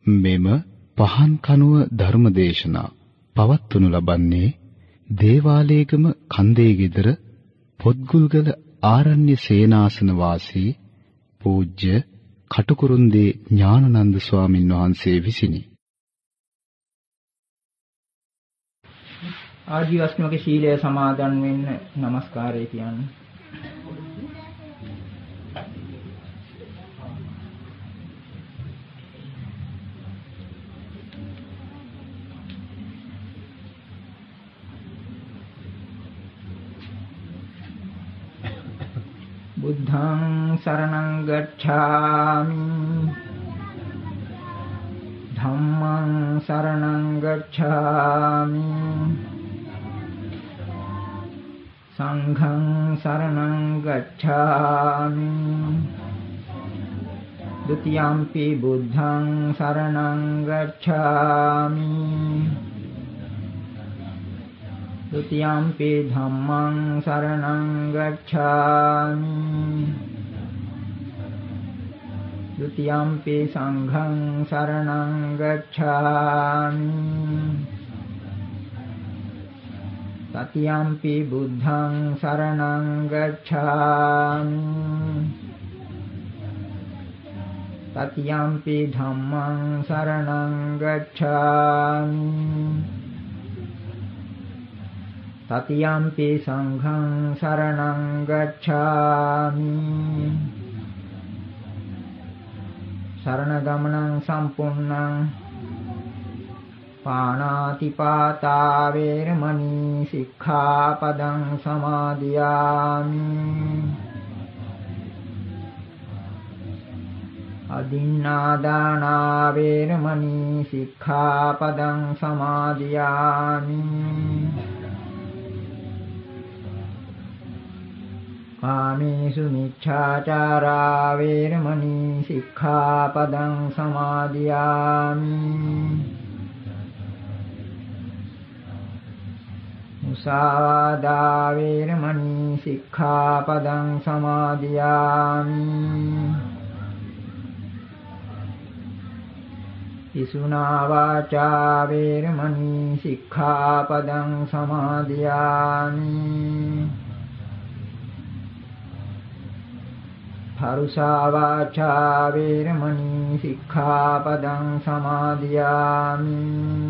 මෙම පහන් කනුව ධර්මදේශනා පවත්වනු ලබන්නේ දේවාලේගම කන්දේ ගෙදර පොත්ගුල්ගල ආරණ්‍ය සේනාසන වාසී පූජ්‍ය කටුකුරුන්දී ඥානানন্দ ස්වාමින් වහන්සේ විසිනි. ආජීවස්මක ශීලය සමාදන් වෙන්න নমස්කාරය කියන්නේ. බුද්ධං සරණං ගච්ඡාමි ධම්මං සරණං ගච්ඡාමි සංඝං සරණං ගච්ඡාමි ဒုတိယံ පි බුද්ධං සරණං ගච්ඡාමි ဒုတိယံ පි ධම්මං සරණං ගච්ඡාමි ဒုတိယံ පි සංඝං සරණං ගච්ඡාමි တတိယံ පි බුද්ධං සරණං ගච්ඡාමි တတိယံ පි ධම්මං සරණං ගච්ඡාමි တတိယံ පි සංඝං සරණං ගච්ඡාමි สรณගමනං සම්පූර්ණං පාණාතිපාතා වේරමණී සික්ඛාපදං සමාදියාමි අදින්නාදානා වේරමණී සික්ඛාපදං සමාදියාමි කාමේසු මිච්ඡාචාරා වේරමණී සික්ඛාපදං සමාදියාමි මුසාවාදා වේරමණී සික්ඛාපදං සමාදියාමි පිසුනා වාචා වේරමණී සික්ඛාපදං සමාදියාමි පරුසා වාචා වේරමණී සික්ඛාපදං සමාදියාමි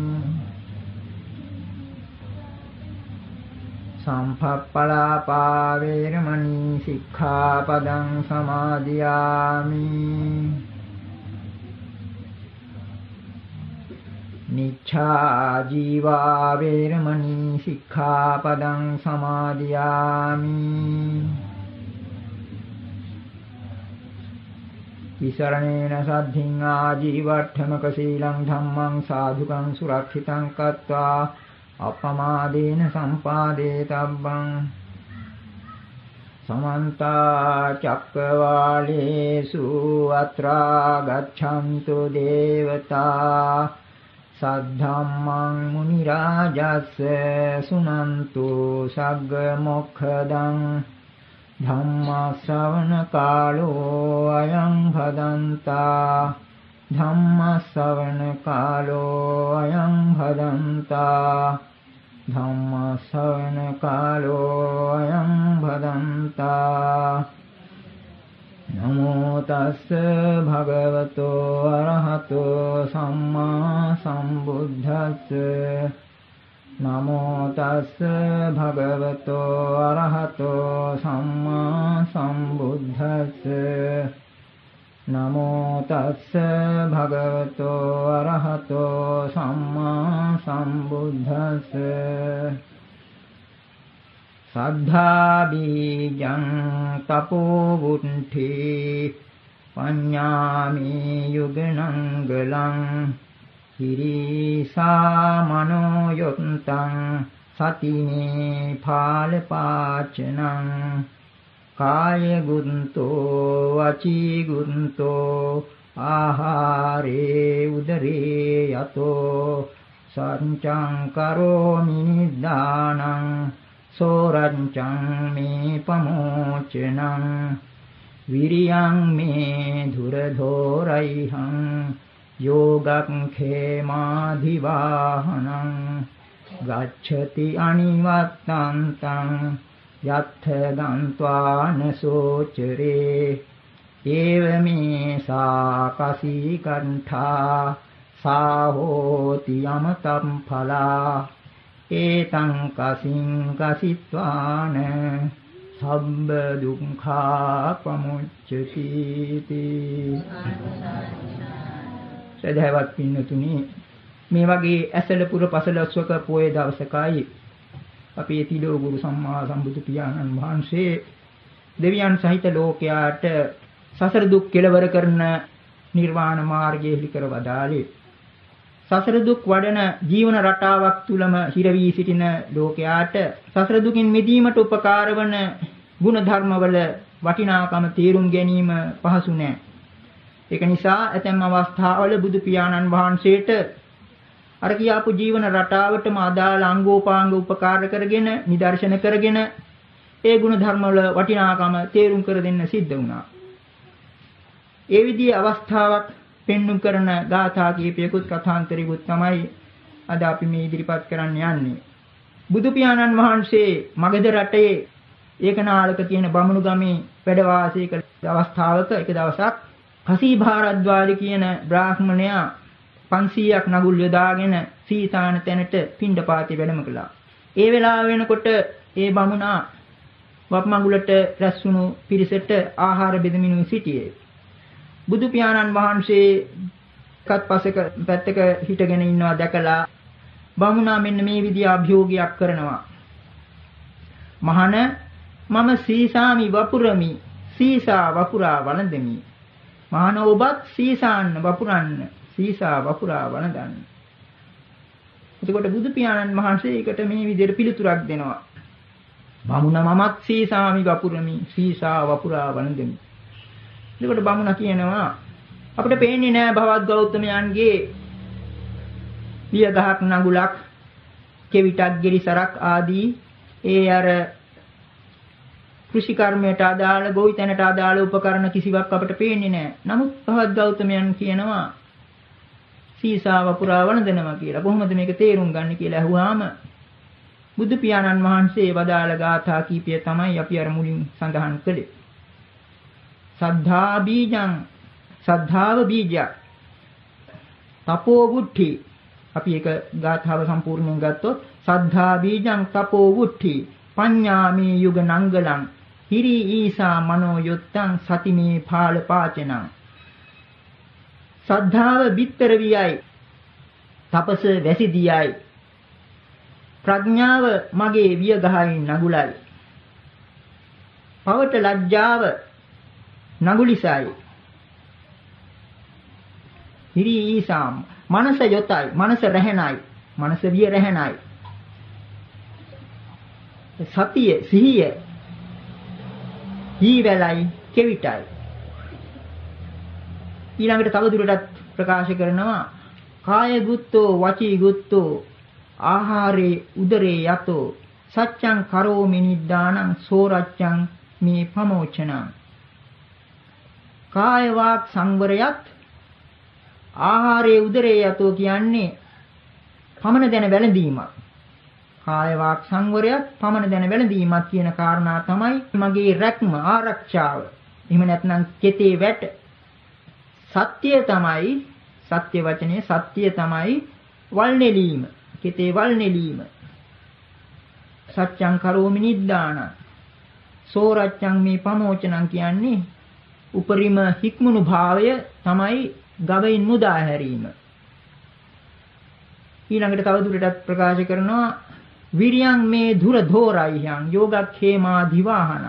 සම්පප්පලාපා වේරමණී සික්ඛාපදං සමාදියාමි නිච්ඡා ජීවා වේරමණී සික්ඛාපදං සමාදියාමි විසරණේන සද්ධින් ආජීවට්ඨමක සීලං ධම්මං සාධුකං සුරක්ෂිතං කତ୍වා අපමාදේන සම්පාදේතබ්බං සමන්ත චක්කවාලේසු අත්‍රා ගච්ඡන්තු දේවතා සද්ධම්මං මුනි රාජස්ස සුනන්තු සග්ග මොක්ඛදං ධම්ම ශ්‍රවණ කාලෝ අයං භදන්තා ධම්ම ශ්‍රවණ කාලෝ අයං භදන්තා ධම්ම ශ්‍රවණ කාලෝ අයං භදන්තා නමෝ තස්ස භගවතෝ අරහතෝ සම්මා සම්බුද්දස්ස නමෝ තස්ස භගවතෝ අරහතෝ සම්මා සම්බුද්දස්ස නමෝ තස්ස භගවතෝ අරහතෝ සම්මා සම්බුද්දස්ස සද්ධා බීජං තපෝ වුට්ඨි පඤ්ඤාමි යුගනංගලං හිරිසා මනෝ යොත්තං සතිනේ පාලපාචනං කාය ගුන්තෝ වචී ගුන්තෝ ආහාරේ උදරේ යතෝ සංචං කරෝමි නිදානං සෝරංචං මේ පමෝචනං විරියං මේ ධුරධෝරයිහං යෝගක්ඛේමාධිවාහනං ගච්ඡති අනිවත්තන්තං යත්ථ ගන්්වාන සෝචරේ ඒවමේ සාකසී කණ්ඨා සාහෝති යමතම් ඵලා ඒතං කසින් කසිත්වාන සම්බ දුක්ඛා පමුච්චති. සදහවත් පින්නතුනි, මේ වගේ ඇසලපුර පසළොස්වක පොයේ දවසකයි අපේ තිලෝ ගුරු සම්මා සම්බුදු පියාණන් වහන්සේ දෙවියන් සහිත ලෝකයාට සසර දුක් කෙලවර කරන නිර්වාණ මාර්ගය හිලි කර වදාළේ. සසර දුක් වඩන ජීවන රටාවක් තුලම හිර වී සිටින ලෝකයාට සසර දුකින් මිදීමට උපකාර වන ගුණ ධර්මවල වටිනාකම තේරුම් ගැනීම පහසු නෑ. ඒක නිසා ඇතැම් අවස්ථාවල බුදු පියාණන් වහන්සේට අර කියාපු ජීවන රටාවටම අදාළ අංගෝපාංග උපකාර කරගෙන නිදර්ශන කරගෙන ඒ ගුණ ධර්මවල වටිනාකම තේරුම් කර දෙන්න සිද්ධ වුණා. ඒ විදිහේ අවස්ථාවක් පෙන්눔 කරන ගාථා කීපයකුත් කථාන්තරිකුත් තමයි අද අපි මේ ඉදිරිපත් කරන්න යන්නේ. බුදු පියාණන් වහන්සේ මගධ රටේ ඒකනාලක කියන බමුණු ගමේ වැඩ වාසය කළ අවස්ථාවක එක දවසක් කසී භාරද්වාජ කියන බ්‍රාහ්මණයා 500ක් නගුල් යොදාගෙන සීතාන තැනට පිණ්ඩපාතේ වැඩම කළා. ඒ වෙලාව වෙනකොට ඒ බමුණා වප්මඟුලට රැස්වුණු පිරිසට ආහාර බෙදමිනු සිටියේ. බුදු පියාණන් වහන්සේ කත්පසක පැත්තක හිටගෙන ඉන්නවා දැකලා බමුණා මෙන්න මේ විදිහ අභියෝගයක් කරනවා. මහණ, මම සීසාමි වපුරමි, සීසා වපුරා වළඳමි. මහණ, ඔබත් සීසාන්න වපුරන්න, සීසා වපුරා වළඳන්න. එතකොට බුදු පියාණන් වහන්සේ ඒකට මේ විදිහට පිළිතුරක් දෙනවා. බමුණ, මමත් සීසාමි වපුරමි, සීසා වපුරා වළඳමි. එතකොට බමුණ කියනවා, අපිට පේන්නේ නෑ භවත් ගෞතමයන්ගේ වියගහක් නඟුලක් කෙවිතක් ගිරිසරක් ආදී ඒ අර කෘෂි කර්මයට අදාළ ගොවිතැනට අදාළ උපකරණ කිසිවක් අපිට පේන්නේ නෑ. නමුත් භවත් ගෞතමයන් කියනවා සීසා වපුරා වළඳනවා කියලා. කොහොමද මේක තේරුම් ගන්න කියලා අහුවාම බුදු පියාණන් වහන්සේ වදාළ ගාථා කීපය තමයි අපි අර මුලින් සඳහන් කළේ. සද්ධා බීජං, සද්ධාව බීජයක්. තපෝ වුට්ටි, අපි ඒක ගාථාව සම්පූර්ණයෙන් ගත්තොත් සද්ධා බීජං තපෝ වුට්ටි පඤ්ඤාමේ යුග නංගලං හිරි ඊසා මනෝ යොත්තං සතිමේ පාල පාචනං. සද්ධාව බිත්තර වියයි, තපස වැසිදියයි, ප්‍රඥාව මගේ වියගහයි නගුලයි, පවට ලැජ්ජාව නගුලිසයි, හිරි ඊසාම් මනස යොතයි, මනස රැහෙනයි, මනස විය රැහෙනයි, සතිය සිහිය හීවැලයි කෙවිතයි. ඊළඟට තව දුරටත් ප්‍රකාශ කරනවා කාය ගුත්තෝ වචී ගුත්තෝ ආහාරේ උදරේ යතෝ සච්ඡං කරෝමි නිද්දානං සෝරච්ඡං මේ පමෝචනං. කාය වාක් සංවරයත් ආහාරයේ උදරේ යතෝ කියන්නේ පමන දැන වැළඳීමක්. කාය වාක් සංවරයත් පමන දැන වැළඳීමක් කියන කාරණා තමයි මගේ රැක්ම, ආරක්ෂාව. එහෙම නැත්නම් කෙතේ වැට. සත්‍ය තමයි, සත්‍ය වචනේ සත්‍ය තමයි වල් නෙලීම, කෙතේ වල් නෙලීම. සත්‍යං කරෝමි නිද්දාන සෝරච්ඡං මේ පමෝචනං කියන්නේ උපරිම හික්මුණු භාවය තමයි ගවයින් මුදා හැරීම. ඊළඟට තව දුරටත් ප්‍රකාශ කරනවා විරියං මේ ධුර ධෝරයිහං යෝගක්ඛේමා දිවාහන.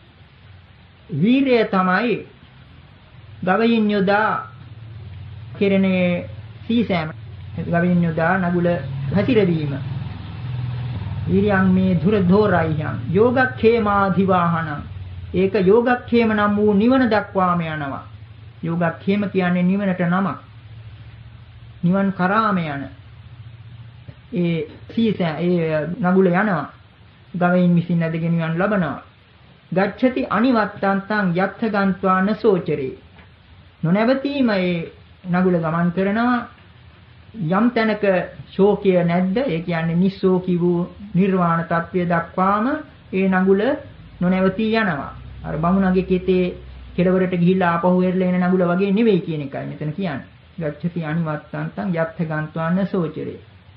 වීරය තමයි ගවයින් යොදා කෙරෙනේ සීසෑම, ගවයින් යොදා නගුල හැතිරවීම. විරියං මේ ධුර ධෝරයිහං යෝගක්ඛේමා දිවාහන. ඒක යෝගක්ඛේම නම් වූ නිවන දක්වාම යනවා. යෝගක්ඛේම කියන්නේ නිවනට නමක්. නිවන් කරාම යන ඒ සීසා ඒ නගුල යනවා. ගවයින් විසින් ඇදගෙන යන ලබනවා. ගච්ඡති අනිවත්තන්තං යත්ථ ගන්්වාන සෝචරේ. නොනවතීම ඒ නගුල ගමන් කරනවා. යම් තැනක ශෝකය නැද්ද? ඒ කියන්නේ නිස්සෝකී වූ නිර්වාණ තත්වය දක්වාම ඒ නගුල නොනැවතී යනවා. අර බමුණගේ කෙතේ කෙළවරට ගිහිල්ලා ආපහු එරලා එන නගුල වගේ නෙවෙයි කියන එකයි මෙතන කියන්නේ. ගච්ඡති අනිවත්තන්තං යත්ථ ගන්්වාන සෝචරේ.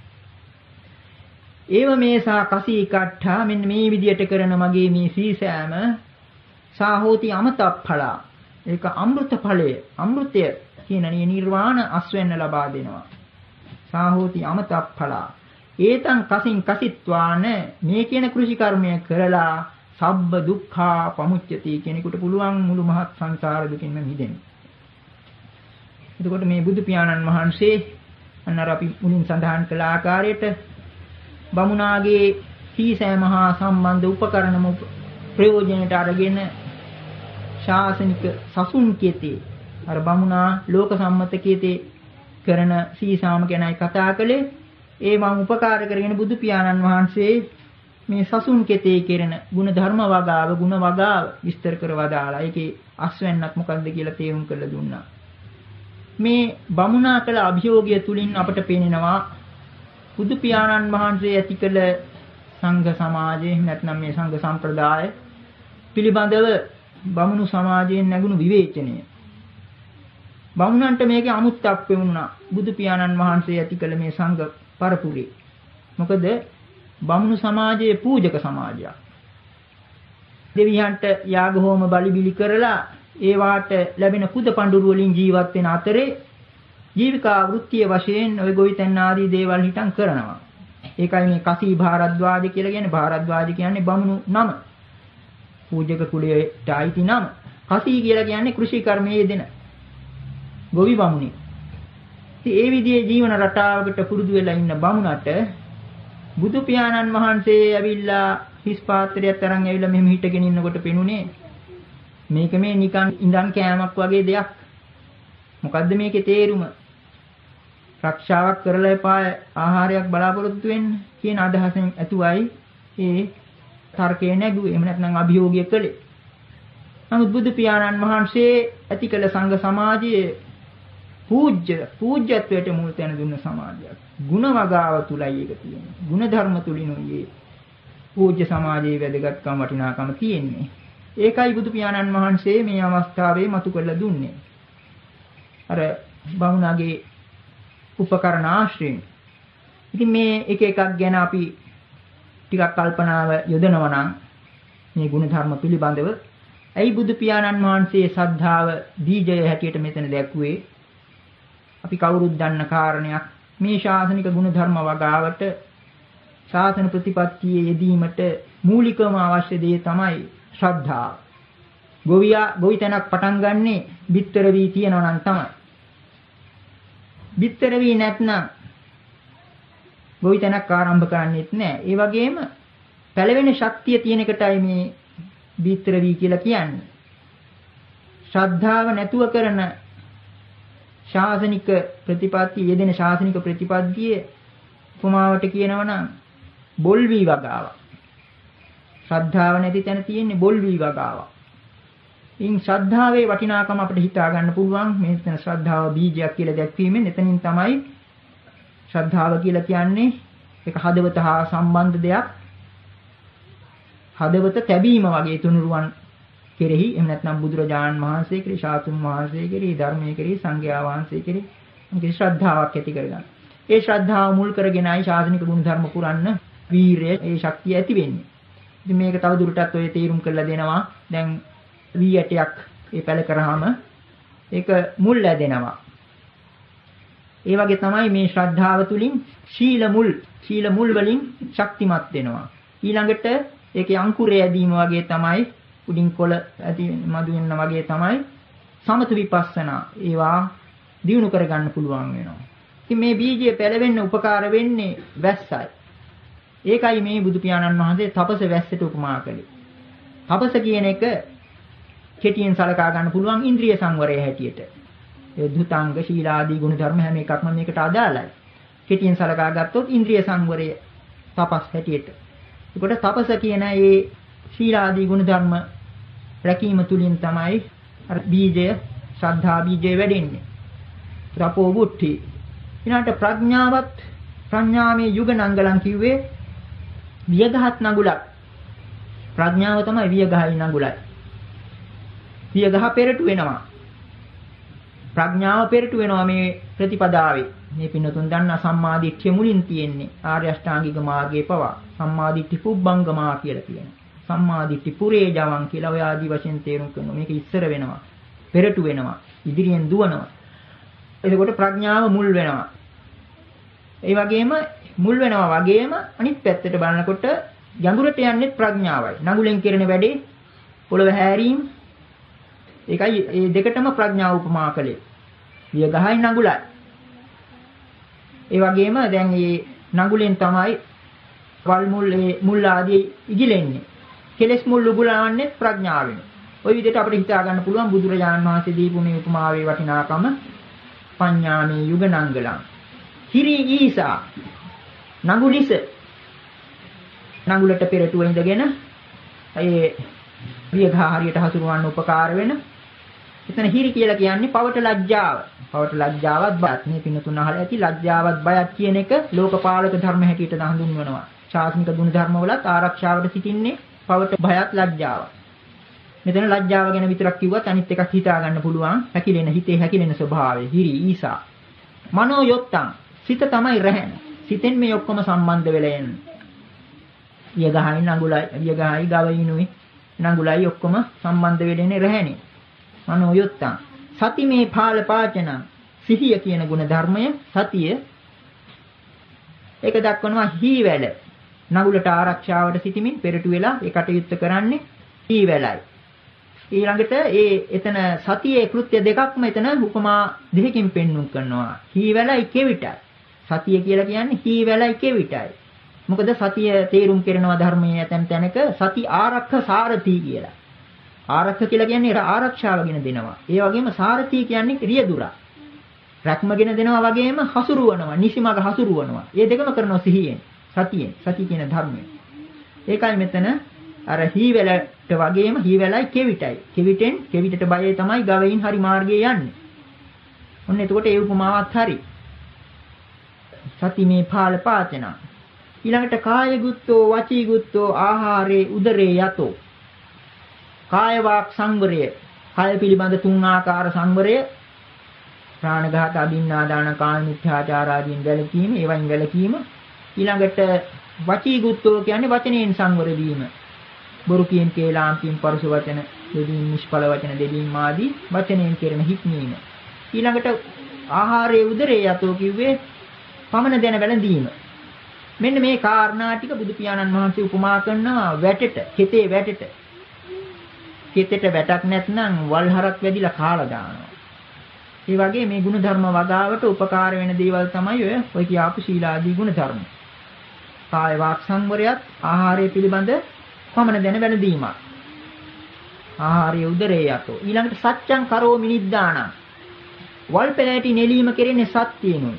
ඒව මේසා කසී කට්ඨා මෙන්න මේ විදියට කරන මගේ මේ සීසෑම සාහෝති අමතප්ඵලා. ඒක අමෘත ඵලය. අමෘතය කියන නිර්වාණ අස්වෙන්න ලබා දෙනවා. සාහෝති අමතප්ඵලා. ඒතං කසින් කසිත්වාන මේ කියන කෘෂි කර්මය කරලා සබ්බ දුක්ඛා පමුච්චති කෙනෙකුට පුළුවන් මුළු මහත් සංසාර දුකින්ම මිදෙන්න. එතකොට මේ බුදු පියාණන් වහන්සේ අන්නර අපි මුලින් සඳහන් කළ ආකාරයට බමුණාගේ සීසෑම හා සම්බන්ධ උපකරණම ප්‍රයෝජනයට අරගෙන ශාසනික සසුන් කීතේ අර බමුණා ලෝක සම්මත කීතේ කරන සීසාම ගැනයි කතා කළේ. ඒ වම් උපකාර කරගෙන බුදු පියාණන් වහන්සේ මේ සසුන් කෙතේ කෙරෙන ගුණ ධර්ම වගාව ගුණ වගාව විස්තර කර වදාලා ඒකේ අස්වැන්නක් මොකක්ද කියලා තේරුම් කරලා දුන්නා. මේ බමුණා කළ අභියෝගය තුලින් අපට පේනවා බුදු පියාණන් වහන්සේ ඇති කළ සංඝ සමාජයේ නැත්නම් මේ සංඝ සම්ප්‍රදාය පිළිබඳව බමුණු සමාජයෙන් නැගුණු විවේචනය. බමුණන්ට මේකේ අමුත්තක් වෙනුණා බුදු පියාණන් වහන්සේ ඇති කළ මේ සංඝ පරපුරේ. මොකද බමුණු සමාජයේ පූජක සමාජයක්. දෙවියන්ට යාග හෝම බලි බිලි කරලා ඒ වාට ලැබෙන කුද පඬුරු වලින් ජීවත් වෙන අතරේ ජීවිකා වෘත්තිය වශයෙන් ওই ගොවිතැන් ආදී දේවල් හිටන් කරනවා. ඒකයි මේ කසී භාරද්වාජ කියලා කියන්නේ. භාරද්වාජ කියන්නේ බමුණු නම. පූජක කුලයට අයිති නම. කසී කියලා කියන්නේ කෘෂි කර්මයේ යෙදෙන ගොවි බමුණෙක්. ඉතින් ඒ විදිහේ ජීවන රටාවකට පුරුදු වෙලා ඉන්න බමුණට බුදු පියාණන් වහන්සේ ඇවිල්ලා හිස් පාත්‍රයක් තරම් ඇවිල්ලා මෙහෙම හිටගෙන ඉන්නකොට පෙනුනේ මේක මේ නිකන් ඉඳන් කෑමක් වගේ දෙයක්. මොකද්ද මේකේ තේරුම? රක්ෂාවක් කරලා එපා ආහාරයක් බලාපොරොත්තු වෙන්න කියන අදහසෙන් ඇතුවයි ඒ තර්කය නැගුවේ. එහෙම නැත්නම් අභියෝගය කළේ. නමුත් බුදු පියාණන් වහන්සේ ඇති කළ සංඝ සමාජයේ පූජ්‍යත්වයට මුල් තැන දුන්න සමාජයක්. ගුණ වගාව තුලයි ඒක තියෙන්නේ. ගුණ ධර්ම තුලිනුයි පූජ්‍ය සමාජයේ වැදගත්කම වටිනාකම තියෙන්නේ. ඒකයි බුදු පියාණන් වහන්සේ මේ අවස්ථාවේ මතු කරලා දුන්නේ. අර බමුණාගේ උපකරණ ආශ්‍රයෙන්. ඉතින් මේ එක එකක් ගැන අපි ටිකක් කල්පනාව යොදනවා නම් මේ ගුණ ධර්ම පිළිබඳව ඇයි බුදු පියාණන් වහන්සේ ශ්‍රද්ධාව බීජය හැටියට මෙතන දැක්ුවේ? අපි කවුරුත් දන්න කාරණයක්. මේ ශාසනික ගුණ ධර්ම වගාවට ශාසන ප්‍රතිපත්තියේ යෙදීමට මූලිකම අවශ්‍ය දේ තමයි ශ්‍රද්ධාව. ගොවිතැනක් පටන් ගන්නේ බිත්තර වී තියනවා නම් තමයි. බිත්තර වී නැත්නම් ගොවිතැනක් ආරම්භ කරන්නේත් නැහැ. ඒ වගේම පළවෙනි ශක්තිය තියෙන එකටයි මේ බිත්තර වී කියලා කියන්නේ. ශ්‍රද්ධාව නැතුව කරන ශාසනික ප්‍රතිපත්තිය යෙදෙන ශාසනික ප්‍රතිපත්තියේ උපමාවට කියනවා නම් බොල් වී වගාවක්. ශ්‍රද්ධාව නැති තැන තියෙන්නේ බොල් වී වගාවක්. ඉන් ශ්‍රද්ධාවේ වටිනාකම අපිට හිතා ගන්න පුළුවන්. මේ තන ශ්‍රද්ධාව බීජයක් කියලා දැක්වීමෙන් එතනින් තමයි ශ්‍රද්ධාව කියලා කියන්නේ ඒක හදවත හා සම්බන්ධ දෙයක්. හදවත තැබීම වගේ තුනුරුවන් කෙරෙහි එහෙම නැත්නම් බුදුරජාණන් වහන්සේ කෙරෙහි ශාතුන් වහන්සේ කෙරෙහි ධර්මයේ කෙරෙහි සංඝයා වහන්සේ කෙරෙහි මොකද ශ්‍රද්ධාවක් ඇති කරගන්න. ඒ ශ්‍රද්ධාව මුල් කරගෙනයි ශාසනික ගුණ ධර්ම පුරන්න වීරය ඒ ශක්තිය ඇති වෙන්නේ. ඉතින් මේක තව දුරටත් ඔය තීරුම් කරලා දෙනවා. දැන් වී ඇටයක් ඒ පැල කරාම ඒක මුල් ලැබෙනවා. ඒ වගේ තමයි මේ ශ්‍රද්ධාව තුලින් සීල මුල් වලින් ශක්තිමත් වෙනවා. ඊළඟට ඒකේ අංකුරය ඇදීම වගේ තමයි උඩින් කොළ ඇති මදු වෙන වගේ තමයි සමත විපස්සනා ඒවා දියුණු කරගන්න පුළුවන් වෙනවා. ඉතින් මේ බීජය පැලවෙන්න උපකාර වෙන්නේ වැස්සයි. ඒකයි මේ බුදු පියාණන් වහන්සේ තපස වැස්සට උපමා කළේ. තපස කියන එක කෙටියෙන් සලකා ගන්න පුළුවන් ඉන්ද්‍රිය සංවරය හැටියට. ඒ ධුතාංග ශීලාදී ගුණ ධර්ම හැම එකක්ම මේකට අදාළයි. කෙටියෙන් සලකා ගත්තොත් ඉන්ද්‍රිය සංවරය තපස් හැටියට. ඒකට තපස කියන ඒ ශීලාදී ගුණ ධර්ම රැකීම තුලින් තමයි අර බීජය ශ්‍රද්ධා බීජය වැඩෙන්නේ. රපෝ බුද්ධි. ඊළඟට ප්‍රඥාමේ යුග නංගලන් කිව්වේ වියගහත් නඟුලක්. ප්‍රඥාව තමයි වියගහයි නඟුලයි. වියගහ පෙරටු වෙනවා. ප්‍රඥාව පෙරටු වෙනවා මේ ප්‍රතිපදාවේ. මේ පින්නතුන් දන්නා සම්මාදිට්ඨිය මුලින් තියෙන්නේ ආර්ය අෂ්ටාංගික මාර්ගයේ පවා. සම්මාදිට්ඨි පුබ්බංගමා කියලා කියනවා. සම්මාදිට්ඨි පුරේ ජවං කියලා ඔය ආදි වශයෙන් තේරුම් කරනවා. මේක ඉස්සර වෙනවා. පෙරටු වෙනවා. ඉදිරියෙන් දුවනවා. එතකොට ප්‍රඥාව මුල් වෙනවා. ඒ වගේම මුල් වෙනවා වගේම අනිත් පැත්තට බලනකොට යඟුරට යන්නේ ප්‍රඥාවයි. නඟුලෙන් කරන වැඩේ පොළව හැරීම. ඒකයි මේ දෙකටම ප්‍රඥාව උපමා කළේ. වියගහයි නඟුලයි. ඒ වගේම දැන් මේ නඟුලෙන් තමයි වල් මුල් ආදී ඉගිලෙන්නේ. කෙලස් මුල් උගලවන්නේ ප්‍රඥාවෙන්. ওই විදිහට අපිට හිතා ගන්න පුළුවන් බුදුරජාණන් වහන්සේ දීපු මේ උපමාවේ වටිනාකම පඤ්ඤාමේ යුග නංගලං. හිරි ඊසා නඟුලිස නඟුලට පෙරටුව ඉඳගෙන ඒ වියගහ හරියට හසුරවන්න උපකාර වෙන. එතන හිරි කියලා කියන්නේ පවට ලැජ්ජාව. පවට ලැජ්ජාවත් බයත්. මේ පින්නතුන් අහලා ඇති ලැජ්ජාවත් බයත් කියන එක ලෝකපාලක ධර්ම හැටියට හඳුන්වනවා. ශාසනික ගුණ ධර්මවලත් ආරක්ෂාවට සිටින්නේ පවට බයත් ලැජ්ජාව. මෙතන ලැජ්ජාව ගැන විතරක් කිව්වත් අනිත් එකක් හිතා ගන්න පුළුවන්. හැකිලෙන හිතේ හැකිලෙන ස්වභාවය. හිරි ඊසා. මනෝ යොත්තං. සිත තමයි රැහෙන. සිතෙන් මේ ඔක්කොම සම්බන්ධ වෙලා එන්නේ. වියගහයි නඟුලයි වියගහයි ගවයිනුයි නඟුලයි ඔක්කොම සම්බන්ධ වෙන්නේ රැහෙනේ. මනෝ යොත්තං. සති මේ පාල පාචන සිහිය කියන ගුණ ධර්මය සතිය ඒක දක්වනවා හීවැල. නඟුලට ආරක්ෂාවට සිටමින් පෙරටු වෙලා ඒ කටයුත්ත කරන්නේ හීවැලයි. ඊළඟට එතන සතියේ කෘත්‍ය දෙකක්ම එතන උපමා දෙකකින් පෙන්වුම් කරනවා. හීවැලයි කෙවිතයි. සතිය කියලා කියන්නේ හීවැලයි කෙවිතයි. මොකද සතිය තේරුම් කරනවා ධර්මයේ ඇතැම් තැනක සති ආරක්ෂ සාරථී කියලා. ආරක්ෂ කියලා කියන්නේ ආරක්ෂාවගෙන දෙනවා. ඒ වගේම සාරථී කියන්නේ රියදුරා. රැක්මගෙන දෙනවා වගේම හසුරුවනවා, නිසිමග හසුරුවනවා. මේ දෙකම කරනවා සිහියෙන්, සතියෙන්. සති කියන ධර්මයෙන්. ඒකයි මෙතන අර හීවැලට වගේම හීවැලයි කෙවිතයි. කෙවිතට බයේ තමයි ගවයින් හරි මාර්ගයේ යන්නේ. ඔන්න එතකොට ඒ උපමාවත් හරි. සති මේ පාල පාචන. ඊළඟට කාය ගුත්තෝ වචී ගුත්තෝ ආහාරේ උදරේ යතෝ. කාය වාක් සංවරය. කාය පිළිබඳ තුන් ආකාර සංවරය. ප්‍රාණඝාත, අදින්නාදාන, කාම මිත්‍යාචාර ආදීන් වැළකීම, ඒවයින් වැළකීම. ඊළඟට වචී ගුත්තෝ කියන්නේ වචනයෙන් සංවර වීම. බොරු කීම්, කේලාම් කීම්, පරුස වචන, දෙදීම්, නිෂ්ඵල වචන දෙදීම් ආදී වචනයෙන් කෙරෙන හික්මීම. ඊළඟට ආහාරයේ උදරේ යතෝ කිව්වේ පමන දැන වැළඳීම. මෙන්න මේ කාරණා ටික බුදු පියාණන් වහන්සේ උපමා කරනවා වැටෙට, කෙතේ වැටෙට. කෙතෙට වැටක් නැත්නම් වල්හරක් වැදිලා කාලා දානවා. ඒ වගේ මේ ගුණ ධර්ම වගාවට උපකාර වෙන දේවල් තමයි ඔය කියාපු සීලාදී ගුණ ධර්ම. කාය වාක් සංවරයත් ආහාරය පිළිබඳ පමණ දැන වැළඳීමක්. ආහාරයේ උදරේ යතෝ. ඊළඟට සත්‍යං කරෝමි නිද්දානං. වල් පෙළෑටි නෙලීම කෙරෙන්නේ සත්‍යයෙන්ුයි.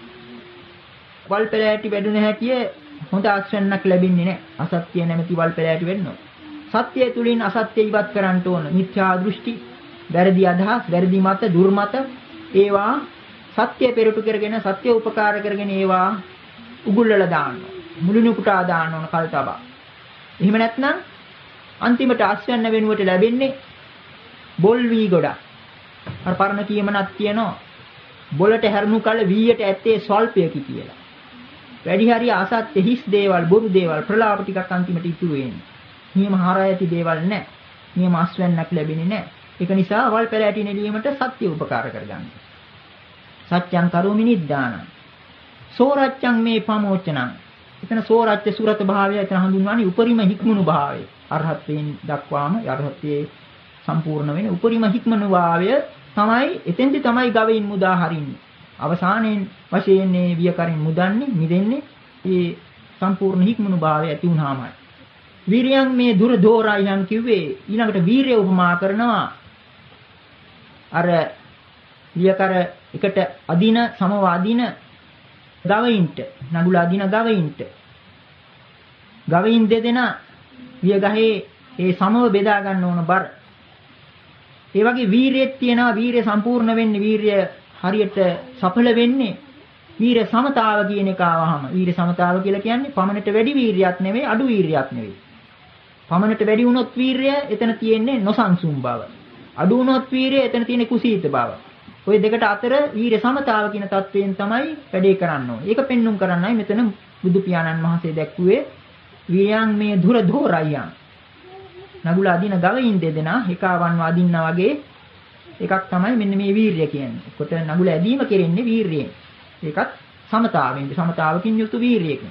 වල් පෙළෑටි වැඩුණ හැටිය හොඳ ආශ්‍රණයක් ලැබෙන්නේ නැහැ. අසත්‍ය නැමැති වල් පෙළෑටි වෙන්නවා. සත්‍යය තුලින් අසත්‍ය ඉවත් කරන්න ඕන. මිත්‍යා දෘෂ්ටි, වැරදි අදහස්, වැරදි මත, දුර්මත ඒවා සත්‍ය පෙරටු කරගෙන සත්‍ය උපකාර කරගෙන ඒවා උගුල්වල දාන්න. මුලිනු පුටා දාන්න ඕන කල්තබා. එහෙම නැත්නම් අන්තිමට ආශ්‍රයන්න වෙනුවට ලැබෙන්නේ බොල් වී ගොඩක්. අර පරණ කියමනක් කියනවා බොලට හැරුණු කල වීයට ඇත්තේ ස්වල්පයකි කියලා. වැඩි හරිය අසත්‍ය හිස් දේවල්, බොරු දේවල්, ප්‍රලාප ටිකක් අන්තිමට ඉතුරු වෙන්නේ. නියම හරය ඇති දේවල් නැහැ. නියම ආශ්‍රයන්නක් ලැබෙන්නේ නැහැ. ඒක නිසා වල් පෙළෑටි නෙලීමට සත්‍ය උපකාර කරගන්න. සත්‍යං කරෝමි නිද්දානං. සෝරච්ඡං මේ පමෝචනං. එතන සෝරච්ඡ සුරත භාවය එතන හඳුන්වන්නේ උපරිම හික්මනු භාවය. අරහත්යෙන් දක්වාම අරහත්යේ සම්පූර්ණ වෙන උපරිම හික්මනු භාවය තමයි එතෙන්දි තමයි ගවයින් මුදා හරින්නේ. අවසානයේ වශයෙන් මේ වියකරින් මුදන්නේ, මිදෙන්නේ ඒ සම්පූර්ණ හික්මනු භාවය ඇති වුණාමයි. වීරියං මේ දුර දෝරයන් කිව්වේ ඊළඟට වීරිය උපමා කරනවා අර වියකර එකට අදින සමව අදින ගවයින්ට, නගුල අදින ගවයින් දෙදෙනා වියගහේ ඒ සමව බෙදා ගන්න ඕන බර. ඒ වගේ වීරියෙත් තියෙනවා. වීරිය සම්පූර්ණ වෙන්නේ, වීරිය හරියට සඵල වෙන්නේ වීර සමතාව කියන එක ආවහම. වීර සමතාව කියලා කියන්නේ පමණට වැඩි වීරියක් නෙවෙයි අඩු වීරියක් නෙවෙයි. පමණට වැඩි වුණොත් වීරය එතන තියෙන්නේ නොසන්සුන් බව. අඩු වුණොත් වීරය එතන තියෙන්නේ කුසීත බව. ওই දෙකට අතර වීර සමතාව කියන தත්වයෙන් තමයි වැඩේ කරන්න ඕනේ. ඒක පෙන්눔 කරන්නයි මෙතන බුදු පියාණන් වහන්සේ දැක්ුවේ වියං මේ දුර දෝරයන්. නගුල අදින ගවයින් දෙදෙනා එකවන්ව අදින්නා වගේ එකක් තමයි මෙන්න මේ වීරිය කියන්නේ. කොට නගුල ඇදීම කෙරෙන්නේ වීරියෙන්. ඒකත් සමතාවෙන් සමතාවකින් යුතු වීරියකින්.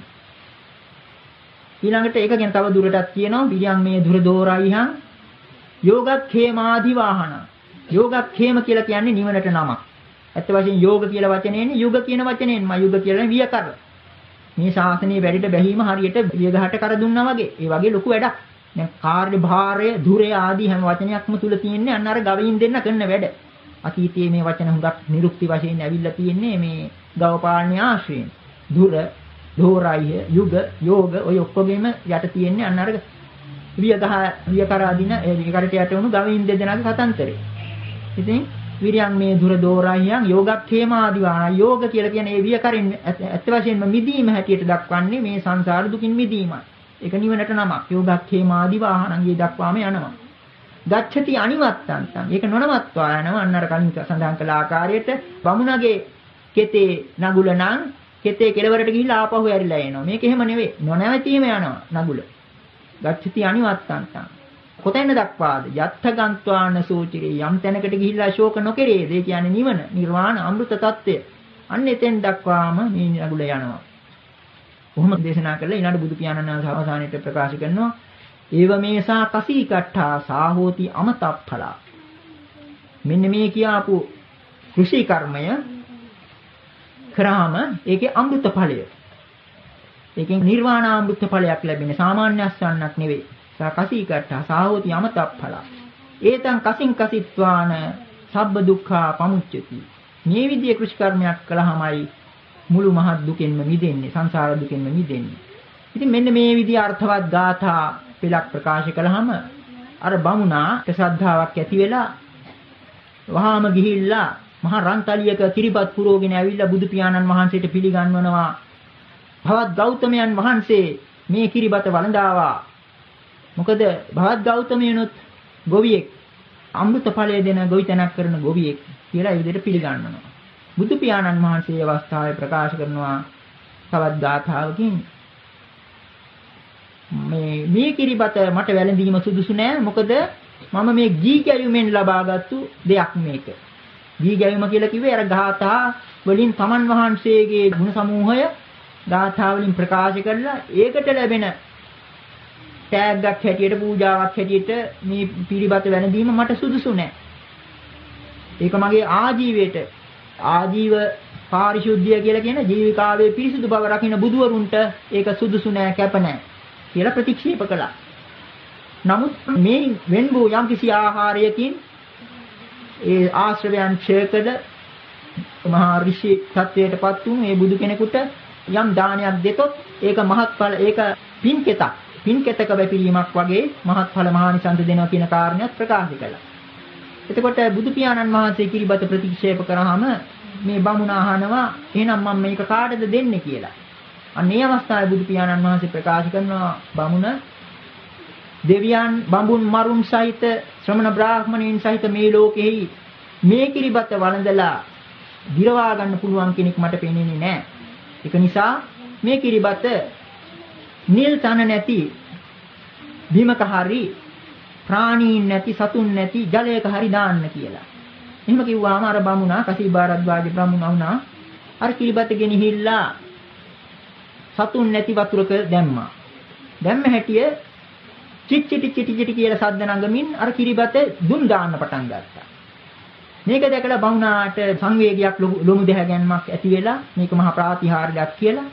ඊළඟට ඒක ගැන තව දුරටත් කියනවා වියං මේ දුර දෝරයන් යෝගක්ඛේමාදි වාහන. යෝගක්ඛේම කියලා කියන්නේ නිවනට නමක්. ඇත්ත වශයෙන් යෝග කියලා වචනේනේ යුග කියන වචනේන්ම යුග කියලා වියකර. මේ ශාසනයේ වැඩිට බැහිම හරියට වියගහට කර දුන්නා වගේ. ඒ වගේ ලොකු වැඩක්. දැන් කාර්ය භාරය, ධුරය ආදී හැම වචනයක්ම තුල තියෙන්නේ අන්න අර ගවයින් දෙන්න කරන වැඩ. අතීතයේ මේ වචන හුඟක් නිරුක්ති වශයෙන් ඇවිල්ලා තියෙන්නේ මේ ගව පාලනය ආශ්‍රයෙන්. ධුර, දෝරාය, යුග, යෝග ඔය ඔක්කොගෙම යට තියෙන්නේ අන්න අර වියකර ආදීන ඒකට යට වුණු ගවයින් දෙදෙනාගේ කතන්තරේ. ඉතින් විරියන් මේ දුර දෝරායන් යෝගක්ඛේම ආදී වාන යෝග කියලා කියන්නේ ඒ වියකරින් ඇත්ත වශයෙන්ම මිදීම හැටියට දක්වන්නේ මේ සංසාර දුකින් මිදීමයි. ඒක නිවනට නමක්. යෝගක්ඛේම ආදී වාහනංගේ දක්වාම යනවා. ගච්ඡති අනිවත්තන්තං. ඒක නොනවත්වා යනවා. අන්න අර කලින් සඳහන් කළ ආකාරයට බමුණගේ කෙතේ නගුල නම් කෙතේ කෙළවරට ගිහිල්ලා ආපහු ඇරිලා එනවා. මේක එහෙම නෙවෙයි. නොනැවතීම යනවා නගුල. ගච්ඡති අනිවත්තන්තං. කොතැන දක්වාද? යත්ථ ගන්්වාන සූචිරේ යම් තැනකට ගිහිල්ලා ශෝක නොකරේද? ඒ කියන්නේ නිවන, නිර්වාණ, අමෘත తত্ত্বය. අන්න එතෙන් දක්වාම මේ නගුල යනවා. කොහොම දේශනා කළා ඊළඟ බුදු පියාණන් වහන්සේ අවසානයේට ප්‍රකාශ කරනවා ඒව මේසා කසී කට්ඨා සාහෝති අමතප්ඵලා. මෙන්න මේ කියාපු කෘෂි කර්මය කරාම ඒකේ අමෘත ඵලය. ඒකෙන් නිර්වාණ අමෘත ඵලයක් ලැබෙන්නේ සාමාන්‍ය අස්වන්නක් නෙවෙයි. කසී කට්ඨා සාහෝති අමතප්ඵලා. ඒතං කසින් කසිත්වාන සබ්බ දුක්ඛා පමුච්චති. මේ විදිහේ කෘෂි කර්මයක් කළාමයි මුළු මහත් දුකෙන්ම මිදෙන්නේ, සංසාර දුකෙන්ම මිදෙන්නේ. ඉතින් මෙන්න මේ විදිහ අර්ථවත් ගාථා පෙළක් ප්‍රකාශ කළාම අර බමුණා ශ්‍රද්ධාවක් ඇති වෙලා වහාම ගිහිල්ලා මහා රන්තලියක කිරිබත් පුරෝගෙන ඇවිල්ලා බුදු පියාණන් වහන්සේට පිළිගන්වනවා. භවත් ගෞතමයන් වහන්සේ මේ කිරිබත වළඳාවා. මොකද භවත් ගෞතමයනොත් ගොවියෙක් අමෘත ඵලය දෙන ගොවිතැනක් කරන ගොවියෙක් කියලා ඒ විදිහට පිළිගන්වනවා. බුදු පියාණන් වහන්සේ අවස්ථාවේ ප්‍රකාශ කරනවා තවත් ගාථාවකින් මේ කිරිබත මට වැළඳීම සුදුසු නෑ. මොකද මම මේ ගී ගැයුමෙන් ලබාගත්තු දෙයක් මේක. ගී ගැයුම කියලා කිව්වේ අර ගාථා වලින් තමන් වහන්සේගේ ගුණ සමූහය ගාථා වලින් ප්‍රකාශ කරලා ඒකට ලැබෙන තෑග්ගක් හැටියට පූජාවක් හැටියට මේ පිරිබත වැළඳීම මට සුදුසු නෑ. ඒක මගේ ආජීවයට ආජීව පාරිශුද්ධිය කියලා කියන ජීවිකාවේ පිරිසුදු බව රකින්න බුදුවරුන්ට ඒක සුදුසු නෑ, කැප නෑ කියලා ප්‍රතික්ෂේප කළා. නමුත් මේ වෙන්බෝ යම් කිසි ආහාරයකින් ඒ ආශ්‍රවයන් ඡේකද මහා ඍෂි තත්වයටපත් වුණු මේ බුදු කෙනෙකුට යම් දානයක් දෙතොත් ඒක මහත්ඵල, ඒක පින්කෙතක වැපිරීමක් වගේ මහත්ඵල මහානිසංස දෙනවා කියන කාරණයක් ප්‍රකාශ කළා. එතකොට බුදු පියාණන් වහන්සේ කිරිබත ප්‍රතික්ෂේප කරාම මේ බමුණ අහනවා එහෙනම් මම මේක කාටද දෙන්නේ කියලා. අන්න ඒ අවස්ථාවේ බුදු පියාණන් වහන්සේ ප්‍රකාශ කරනවා බමුණ දෙවියන් බඹුන් මරුන් සහිත ශ්‍රමණ බ්‍රාහ්මණයන් සහිත මේ ලෝකෙහි මේ කිරිබත වළඳලා දිරවා ගන්න පුළුවන් කෙනෙක් මට පේන්නේ නැහැ. ඒක නිසා මේ කිරිබත නිල් තන නැති බිමක හරි ප්‍රාණීන් නැති සතුන් නැති ජලයක හරි දාන්න කියලා. එහෙම කිව්වාම අර බමුණා කසීබාරද්වාජ බමුණා වුණා. අර කිරිබත ගෙනහිල්ලා සතුන් නැති වතුරක දැම්මා. දැම්ම හැටිය චිටි කියලා සද්ද නගමින් අර කිරිබත දුම් දාන්න පටන් ගත්තා. මේක දැකලා බමුණාට සංවේගයක් ලොමු දෙහැගැන්මක් ඇති වෙලා මේක මහා ප්‍රාතිහාර්යයක් කියලා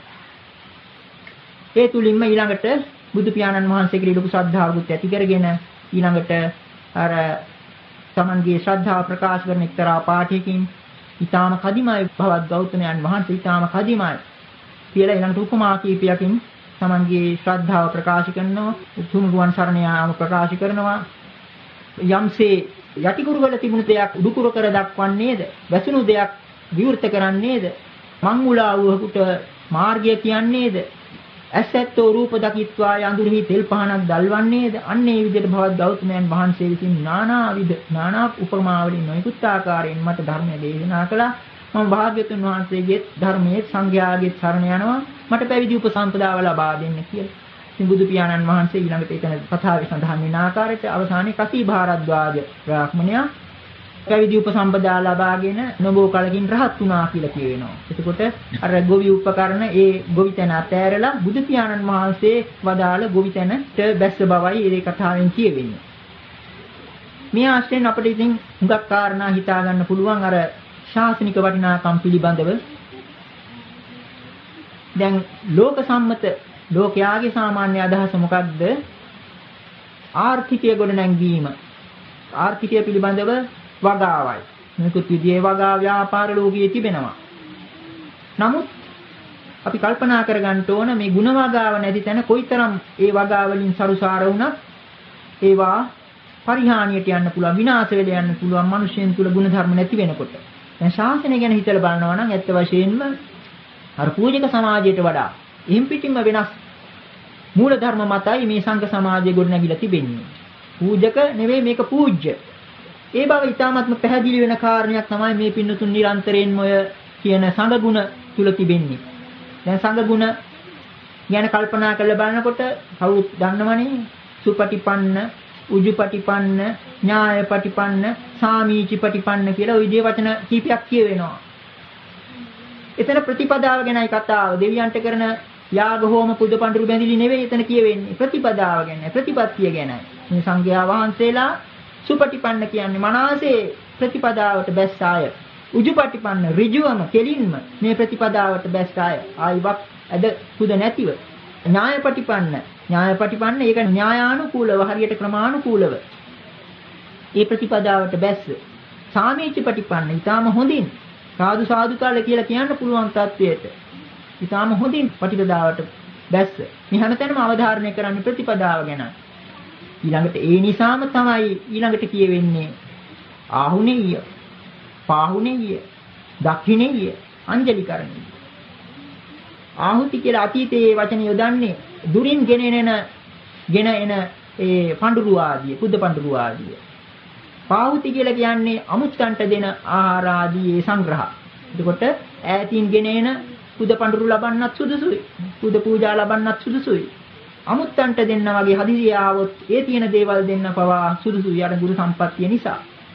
ඒ තුලින්ම ඊළඟට බුදු පියාණන් වහන්සේ කෙරෙහි ලොකු ශ්‍රද්ධාවකුත් ඇති කරගෙන ඊළඟට අර තමන්ගේ ශ්‍රද්ධාව ප්‍රකාශ කරන එක්තරා පාඨයකින් ඊටාම කදිමයි භවත් ගෞතමයන් වහන්සේ ඊටාම කදිමයි කියලා ඊළඟට උපමා කීපයකින් තමන්ගේ ශ්‍රද්ධාව ප්‍රකාශ කරනවා. උතුම් රුවන් සරණ යාම ප්‍රකාශ කරනවා. යම්සේ යටිකුරු වල තිබුණු දෙයක් උඩුකුරු කර දක්වන්නේද වැසුණු දෙයක් විවෘත කරන්නේද? මංගුලා වූකට මාර්ගය කියන්නේද? ඇසැත්තෝ රූප දකිත්වා යඳුරෙහි තෙල් පහනක් දල්වන්නේද? අන්න ඒ විදිහට භවත් ගෞතමයන් වහන්සේ විසින් නානා උපමා වලින් නොයෙකුත් ආකාරයෙන් මට ධර්මය දේශනා කළා. මම භාග්‍යතුන් වහන්සේගේ ධර්මයේ සංඝයාගේ සරණ යනවා. මට පැවිදි උපසම්පදාව ලබා දෙන්න කියලා. ඉතින් බුදු පියාණන් වහන්සේ ඊළඟට එතන කතාවේ සඳහන් වෙන ආකාරයට අවසානයේ කසී භාරද්වාජ බ්‍රාහ්මණයා පැවිදි උපසම්පදා ලබාගෙන නොබෝ කලකින් රහත් වුණා කියලා කියවෙනවා. එතකොට අර ගොවි උපකරණ ඒ ගොවිතැන අතෑරලා බුදු පියාණන් වහන්සේ වදාළ ගොවිතැනට බැස්ස බවයි මේ කතාවෙන් කියවෙන්නේ. මේ ආශ්‍රයෙන් අපිට ඉතින් හුඟක් කාරණා හිතා ගන්න පුළුවන් අර ශාසනික වටිනාකම් පිළිබඳව. දැන් ලෝක සම්මත ලෝකයාගේ සාමාන්‍ය අදහස මොකක්ද? ආර්ථිකය ගොඩනැංවීම. ආර්ථිකය පිළිබඳව වගාවයි. මේකුත් විදිහේ වගා ව්‍යාපාර ලෝකයේ තිබෙනවා. නමුත් අපි කල්පනා කරගන්න ඕන මේ ಗುಣ වගාව නැති තැන කොයිතරම් ඒ වගා වලින් සරුසාර වුණත් ඒවා පරිහානියට යන්න පුළුවන්, විනාශ වෙලා යන්න පුළුවන් මිනිසෙන් තුල ගුණ ධර්ම නැති වෙනකොට. දැන් ශාසනය ගැන හිතලා බලනවා නම් ඇත්ත වශයෙන්ම අර පූජක සමාජයට වඩා එම් පිටින්ම වෙනස් මූල ධර්ම මතයි මේ සංඝ සමාජය ගොඩනැගිලා තිබෙන්නේ. පූජක නෙවෙයි මේක පූජ්‍ය. ඒ බව ඊටාත්ම පැහැදිලි වෙන කාරණයක් තමයි මේ පින්නතුන් නිරන්තරයෙන්ම ඔය කියන සංඝ ගුණ තුල තිබෙන්නේ. දැන් සංඝ ගුණ ගැන කල්පනා කරලා බලනකොට කවුරුත් දන්නවනේ සුපටිපන්න, උජුපටිපන්න, ඥායපටිපන්න, සාමීචිපටිපන්න කියලා ওই විදිහේ වචන කීපයක් කියවෙනවා. එතන ප්‍රතිපදාව ගැනයි කතාව. දෙවියන්ට කරන යාග හෝම පුද පඬුරු බැඳිලි නෙවෙයි එතන කියවෙන්නේ. ප්‍රතිපදාව ගැන, ප්‍රතිපත්තිය ගැනයි. මේ සංඝයා වහන්සේලා සුපටිපන්න කියන්නේ මනසේ ප්‍රතිපදාවට බැස්ස අය. උජුපටිපන්න ඍජුවම කෙලින්ම මේ ප්‍රතිපදාවට බැස්ස අය. ආයිවක් අද පුද නැතිව. ඥායපටිපන්න ඒක න්‍යායානුකූලව හරියට ක්‍රමානුකූලව ඒ ප්‍රතිපදාවට බැස්ස. සාමීචිපටිපන්න ඊටාම හොඳින් සාදු සාදුකාල කියලා කියන්න පුළුවන් තත්වයට ඊටාම හොඳින් ප්‍රතිපදාවට බැස්ස. මේ හැමතැනම අවධාරණය කරන්නේ ප්‍රතිපදාව ගැන. ඊළඟට ඒ නිසාම තමයි ඊළඟට කියවෙන්නේ ආහුනේය, පාහුනේය, දක්ඛිනේය, අංජලිකරණය. ආහුති කියලා අතීතයේ වචන යොදන්නේ දුරින් ගෙන එන ඒ පඬුරු ආදිය, කුද්ද පඬුරු ආදිය. පාහුති කියලා කියන්නේ අමුත්තන්ට දෙන ආහාර ආදී සංග්‍රහ. එතකොට ඈතින් ගෙන එන කුද පඬුරු ලබන්නත් සුදුසුයි. කුද පූජා ලබන්නත් සුදුසුයි. අමුත්තන්ට දෙන්න වගේ හදිසිය ආවොත් ඒ තියෙන දේවල් දෙන්න පවා සුදුසුයි අර ගුරු සම්පත්තිය නිසා.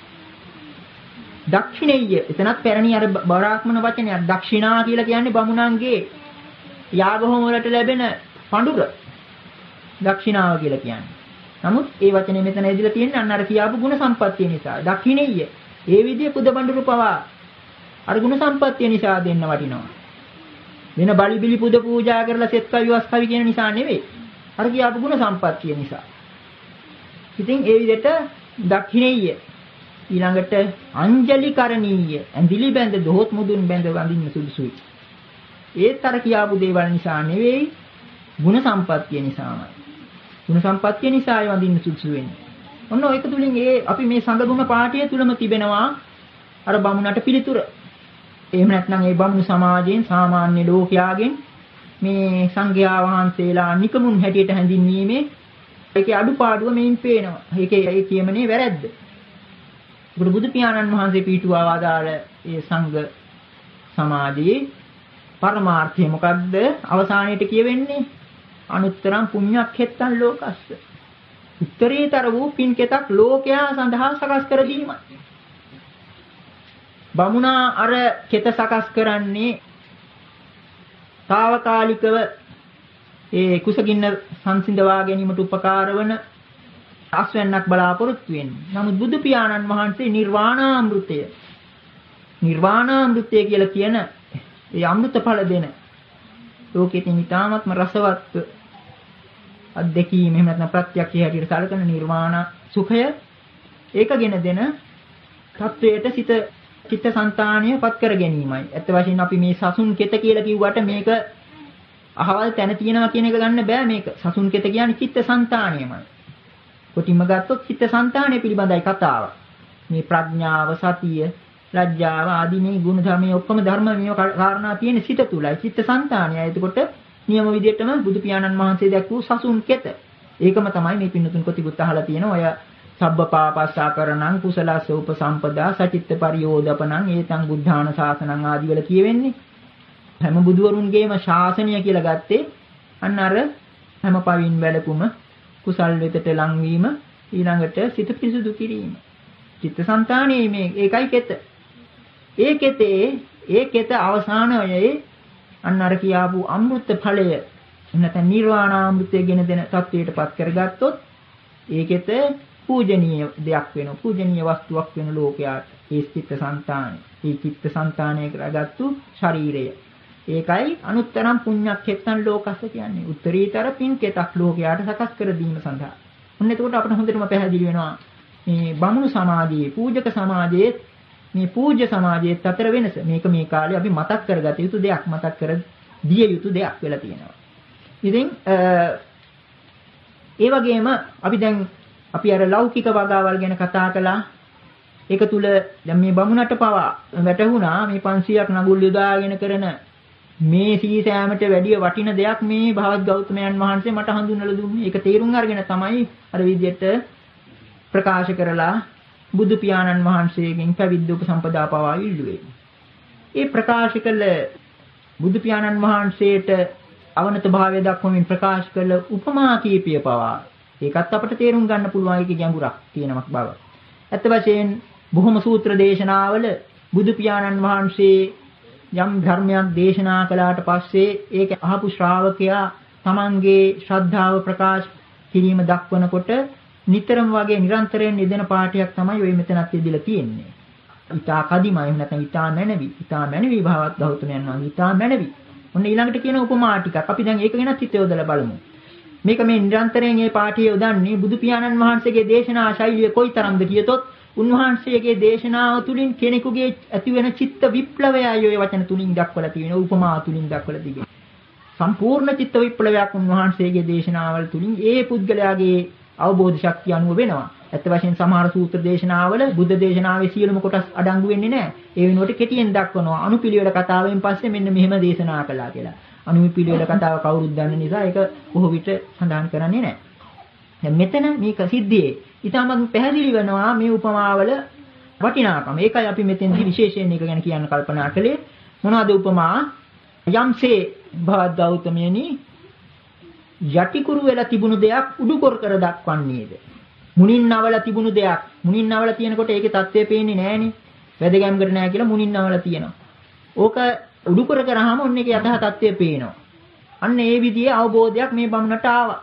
දක්ෂිණේය එතනත් පැරණි අර බරාක්මන වචනයක්. දක්ෂිනා කියලා කියන්නේ බමුණන්ගේ යාග හෝම වලට ලැබෙන පඬුර. දක්ෂිනාව කියලා කියන්නේ. නමුත් ඒ වචනේ මෙතන ඇදලා තියෙන්නේ අන්න අර කියාපු ගුණ සම්පත්තිය නිසා. දක්ෂිණේය. ඒ විදිය පුද පඬුරු පවා අර ගුණ සම්පත්තිය නිසා දෙන්න වටිනවා. වෙන බලි බිලි පුද පූජා කරලා සෙත් කවි වස් කවි කියන නිසා නෙවෙයි. අර කියාපු ගුණ සම්පත්තිය නිසා. ඉතින් ඒ විදිහට දක්ෂිණේය ඊළඟට අංජලිකරණීය ඇඳිලි බැඳ දොහොත් මුදුන් බැඳ වඳින්න සුදුසුයි. ඒත් අර කියාපු දේවල් නිසා නෙවෙයි ගුණ සම්පත්තිය නිසාමයි. ගුණ සම්පත්තිය නිසා ඒ වඳින්න සුදුසු වෙන්නේ. ඔන්න ඒක තුලින් අපි මේ සංඝ ගුණ පාඨය තුලම තිබෙනවා අර බමුණට පිළිතුර. එහෙම නැත්නම් ඒ බමුණු සමාජයෙන් සාමාන්‍ය ලෝකයාගෙන් මේ සංඝයා වහන්සේලා නිකමුන් හැටියට හැඳින්වීමේ ඒකේ අඩුපාඩුව මෙයින් පේනවා. ඒ කියමනේ වැරැද්ද. ඒකට බුදු පියාණන් වහන්සේ පිටුවා වදාළ ඒ සංඝ සමාජයේ පරමාර්ථය මොකක්ද? අවසානයේට කියවෙන්නේ අනුත්තරං පුඤ්ඤක්ඛෙත්තං ලෝකස්ස. උත්තරීතර වූ පින්කෙතක් ලෝකයා සඳහා සකස් කර දීමයි. බමුණා අර කෙත සකස් කරන්නේ తాවකාලිකව ඒ කුසගින්න සංසිඳවා ගැනීමට උපකාර වන ආස්වැන්නක් බලාපොරොත්තු වෙන්නේ. නමුත් බුදු පියාණන් වහන්සේ නිර්වාණාමෘතය කියලා කියන ඒ අමෘත ඵල දෙන ලෝකෙට ඉතාමත්ම රසවත් අත්දැකීම එහෙම නැත්නම් ප්‍රත්‍යක්ෂය හැටියට සැලකෙන නිර්වාණ සුඛය ඒකගෙන දෙන තත්වයට චිත්තසංතානිය පත් කර ගැනීමයි. ඇත්ත වශයෙන්ම අපි මේ සසුන් කෙත කියලා කිව්වට මේක අහවල් තැන තියෙනවා කියන එක ගන්න බෑ මේක. සසුන් කෙත කියන්නේ චිත්තසංතානියමයි. කොටිම ගත්තොත් චිත්තසංතානිය පිළිබඳයි කතාව. මේ ප්‍රඥාව, සතිය, ලැජ්ජාව ආදී මේ ගුණ ධර්ම ඔක්කොම ධර්ම මේ කාරණා තියෙන සිත තුලයි. චිත්තසංතානයයි. එතකොට නියම විදිහටම බුදු පියාණන් වහන්සේ දැක්වූ සසුන් කෙත. ඒකම තමයි මේ පින්නතුන් කොටිකුත් අහලා තියෙන ඔය සබ්බ පාපස්සාකරණං කුසලස්ස උපසම්පදා සචිත්ත පරියෝදපණං ඒතං බුද්ධාන ශාසනං ආදී වල කියවෙන්නේ. හැම බුදුවරුන්ගේම ශාසනය කියලා ගත්තේ අන්න අර හැම පවින් වැළකුම කුසල් වෙතට ලංවීම ඊළඟට සිත පිරිසුදු කිරීම. චිත්තසංතානයේ මේ ඒකයි කෙත. ඒ කෙත අවසානයේ අන්න අර කියාපු අමෘත ඵලය නැත්නම් නිර්වාණාමෘතය ගෙන දෙන තත්වයටපත් කරගත්තොත් ඒකෙත පූජනීය දෙයක් වෙනවා. පූජනීය වස්තුවක් වෙන ලෝකයාට. ඒ චිත්තසංතානය. ඒ චිත්තසංතානය කරගත්තු ශරීරය. ඒකයි අනුත්තරම් පුඤ්ඤක්ඛෙත්තං ලෝකස්ස කියන්නේ. උත්තරීතර පින්කෙතක් ලෝකයාට සකස් කර දීම සඳහා. ඔන්න එතකොට අපිට හොඳටම පැහැදිලි වෙනවා මේ බමුණු සමාජයේ පූජක සමාජයේ මේ පූජ්‍ය සමාජයේත් අතර වෙනස. මේක මේ කාලේ අපි මතක් කරගත යුතු දෙයක්, මතක් කර දිය යුතු දෙයක් වෙලා තියෙනවා. ඉතින් ඒ වගේම අපි අර ලෞකික වගාවල් ගැන කතා කළා. ඒක තුල දැන් මේ බමුණට පවා වැටහුණා මේ 500ක් නගුල් යොදාගෙන කරන මේ සීසෑමට වැඩිය වටින දෙයක් මේ භාවත් ගෞතමයන් වහන්සේ මට හඳුන්වලා දුන්නේ. ඒක තේරුම් අරගෙන තමයි අර විදිහට ප්‍රකාශ කරලා බුදු පියාණන් වහන්සේගෙන් පැවිද්ද උපසම්පදා පවා ඉල්ලුවේ. ඒ ප්‍රකාශ කළ බුදු පියාණන් වහන්සේට අවනත භාවය දක්වමින් ප්‍රකාශ කළ උපමා කීපය පවා ඒකත් අපට තේරුම් ගන්න පුළුවන් එකේ ගැඹුරක් තියෙනවක් බව. ඇත්ත වශයෙන් බොහොම සූත්‍ර දේශනාවල බුදු පියාණන් වහන්සේ යම් ධර්මයක් දේශනා කළාට පස්සේ ඒක අහපු ශ්‍රාවකයා තමන්ගේ ශ්‍රද්ධාව ප්‍රකාශ කිරීම දක්වනකොට නිතරම වගේ නිරන්තරයෙන් යෙදෙන පාඩයක් තමයි ඔය මෙතනත් ඉදලා තියෙන්නේ. ඊටා කදිමයි නැත්නම් ඊටා මැනවි. ඊටා මැනවි භාවත් ගෞතමයන් වහන්සේ ඊටා මැනවි. ඔන්න ඊළඟට කියන උපමා ටිකක්. අපි දැන් ඒක ගැනත් හිත යොදලා බලමු. මේක මේ නිරන්තරයෙන් මේ පාඩිය යොදන්නේ බුදු පියාණන් වහන්සේගේ දේශනා ශෛලිය කොයිතරම්ද කියතොත් උන්වහන්සේගේ දේශනාව තුලින් කෙනෙකුගේ ඇති වෙන චිත්ත විප්ලවයයි ඔය වචන තුලින් දක්වලා තියෙනවා. උපමා තුලින් දක්වලා තියෙනවා. සම්පූර්ණ චිත්ත විප්ලවයක් උන්වහන්සේගේ දේශනාවල් තුලින් ඒ පුද්ගලයාගේ අවබෝධ ශක්තිය අනුව වෙනවා. ඇත්ත වශයෙන් සමහර සූත්‍ර දේශනාවල බුද්ධ දේශනාවේ සියලුම කොටස් අඩංගු වෙන්නේ නැහැ. ඒ වෙනුවට කෙටියෙන් දක්වනවා. අනුපිළිවෙල කතාවෙන් පස්සේ මෙන්න මෙහෙම දේශනා කළා කියලා. අනුපිළිවෙල කතාව කවුරුත් දන්න නිසා ඒක බොහෝ විට සඳහන් කරන්නේ නැහැ. දැන් මෙතන මේක සිද්ධියේ ඊටමත් පැහැදිලි වෙනවා මේ උපමාවල වටිනාකම. ඒකයි අපි මෙතෙන්දී විශේෂයෙන් එක ගැන කියන්න කල්පනා කළේ. මොනවාද උපමා? යම්සේ භවත් ගෞතමයනි යටිකුරු වෙලා තිබුණු දෙයක් උඩුකොර කර දක්වන්නේද? මුණින් නවල තිබුණු දෙයක් මුණින් නවල තියෙනකොට ඒකේ தත්ත්වය පේන්නේ නැහනේ. වැදගැම්කට නැහැ කියලා මුණින් නවල තියෙනවා. ඕක උඩුකොර කරාම ඔන්න ඒකේ යථා තත්ත්වය පේනවා. අන්න ඒ විදිහේ අවබෝධයක් මේ බමුණට ආවා.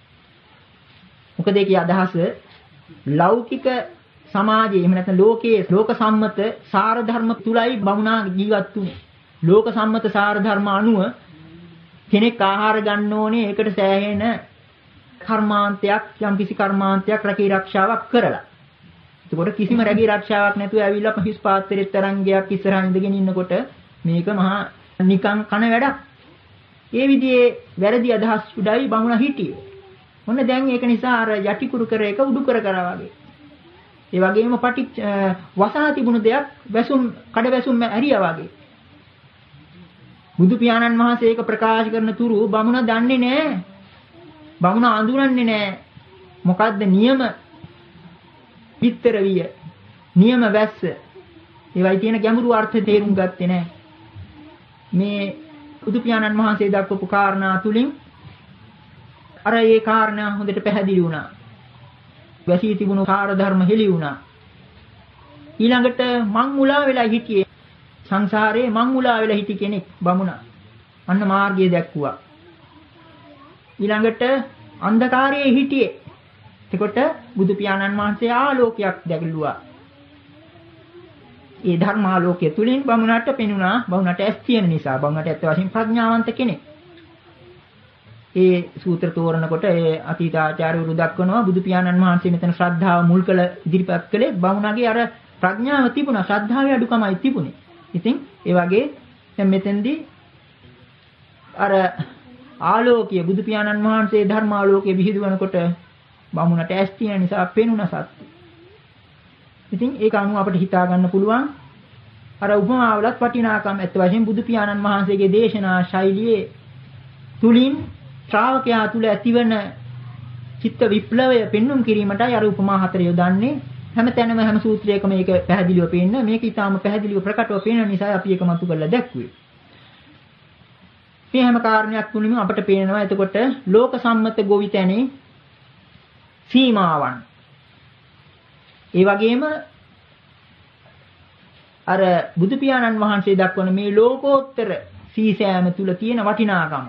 මොකද ඒකේ අදහස ලෞකික සමාජයේ එහෙම නැත්නම් ලෝකයේ ලෝක සම්මත සාර ධර්ම තුලයි බමුණා ජීවත් වුනේ. ලෝක සම්මත සාර ධර්ම අනුව කෙනෙක් ආහාර ගන්න ඕනේ ඒකට සෑහෙන කර්මාන්තයක් යම්කිසි කර්මාන්තයක් රැකී ආරක්ෂාවක් කරලා. එතකොට කිසිම රැකී ආරක්ෂාවක් නැතුව ඇවිල්ලා හිස් පාත්‍රෙත් තරංගයක් ඉස්සරහින් ඉඳගෙන ඉන්නකොට මේක මහා නිකන් කන වැඩක්. ඒ විදිහේ වැරදි අදහස් උඩයි බමුණා හිටියේ. මොන දැන් ඒක නිසා අර යටිකුරු කර එක උඩු කර කරා වගේ. ඒ වගේම වසා තිබුණු දෙයක් කඩ වැසුම් ඇරියා වගේ. බුදු පියාණන් වහන්සේ ඒක ප්‍රකාශ කරන තුරු බමුණ දන්නේ නැහැ. බමුණ අඳුරන්නේ නැහැ. මොකද්ද නියම පිටතර විය. නියම වැස්ස. ඒවයි තියෙන ගැඹුරු අර්ථය තේරුම් ගත්තේ නැහැ. මේ බුදු පියාණන් වහන්සේ දක්වපු කාරණා තුලින් අර ඒ කාරණා හොඳට පැහැදිලි වුණා. වැසී තිබුණු කාර්ය ධර්ම හෙළි වුණා. ඊළඟට මං මුලා වෙලා හිටියේ සංසාරේ මං මුලා වෙලා හිටි කෙනෙක් බමුණා. අන්න මාර්ගය දැක්කුවා. ඊළඟට අන්ධකාරයේ හිටියේ. එතකොට බුදු පියාණන් වහන්සේ ආලෝකයක් දැකලුවා. ඒ ධර්මාලෝකයේ තුලින් බමුණට පෙනුණා බමුණට ඇස් තියෙන නිසා බමුණට ඇත්ත වශයෙන් ප්‍රඥාවන්ත කෙනෙක්. ඒ සූත්‍ර තෝරනකොට ඒ අතීතාචාර්යවරු දක්වනවා බුදු පියාණන් වහන්සේ මෙතන ශ්‍රද්ධාව මුල් කළ ඉදිරිපත් කළේ බමුණගේ අර ප්‍රඥාව තිබුණා ශ්‍රද්ධාවේ අඩුකමයි තිබුණේ. ඉතින් ඒ වගේ දැන් මෙතෙන්දී අර ආලෝකය බුදු පියාණන් වහන්සේ ධර්මාලෝකයේ විහිදුවනකොට බමුණට ඇස් තියෙන නිසා පෙනුණ සත්‍ය. ඉතින් ඒක අනුව අපිට හිතා ගන්න පුළුවන් අර උපමාවලත් වටිනාකම් ඇත්ත වශයෙන් බුදු පියාණන් වහන්සේගේ දේශනා ශෛලියේ තුලින් ශ්‍රාවකයා තුල ඇතිවන චිත්ත විප්ලවය පෙන්눔 කිරීමටයි අර උපමා හතර යොදන්නේ. හැමතැනම හැම සූත්‍රයකම මේක පැහැදිලිව පේන්න මේක ඊටාම පැහැදිලිව ප්‍රකටව පේන නිසා අපි ඒක මතු කරලා දැක්ුවේ. මේ හැම කාරණයක් තුලින්ම අපට පේනවා එතකොට ලෝක සම්මත ගොවිතැනේ සීමාවන්. ඒ වගේම අර බුදු පියාණන් වහන්සේ දක්වන මේ ලෝකෝත්තර සීසෑම තුල තියෙන වටිනාකම.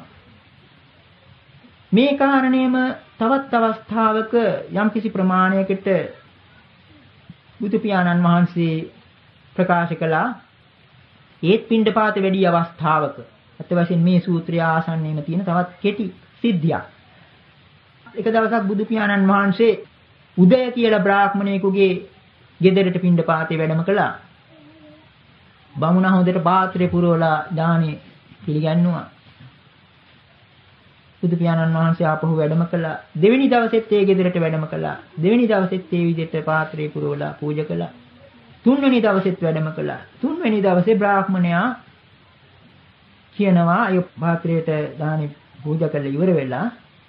මේ කාරණේම තවත් අවස්ථාවක යම්කිසි ප්‍රමාණයකට බුදු පියාණන් වහන්සේ ප්‍රකාශ කළා. ඒත් පිණ්ඩපාත වැඩි අවස්ථාවක. අත් වශයෙන් මේ සූත්‍රය ආසන්නයේම තියෙන තවත් කෙටි සිද්ධියක්. එක දවසක් බුදු පියාණන් වහන්සේ උදය කියලා බ්‍රාහ්මණයෙකුගේ ගෙදරට පිණ්ඩපාතේ වැඩම කළා. බමුණා හොඳට පාත්‍රේ පුරවලා දානි පිළිගන්නවා. බුදු පියාණන් වහන්සේ ආපහු වැඩම කළා. දෙවෙනි දවසෙත් ඒ ගෙදරට වැඩම කළා. දෙවෙනි දවසෙත් ඒ විදිහට පාත්‍රේ පුරවලා පූජා කළා. තුන්වෙනි දවසෙත් වැඩම කළා. තුන්වෙනි දවසේ බ්‍රාහ්මණයා කියනවා අය පාත්‍රයට දානි පූජා කරලා ඉවර වෙලා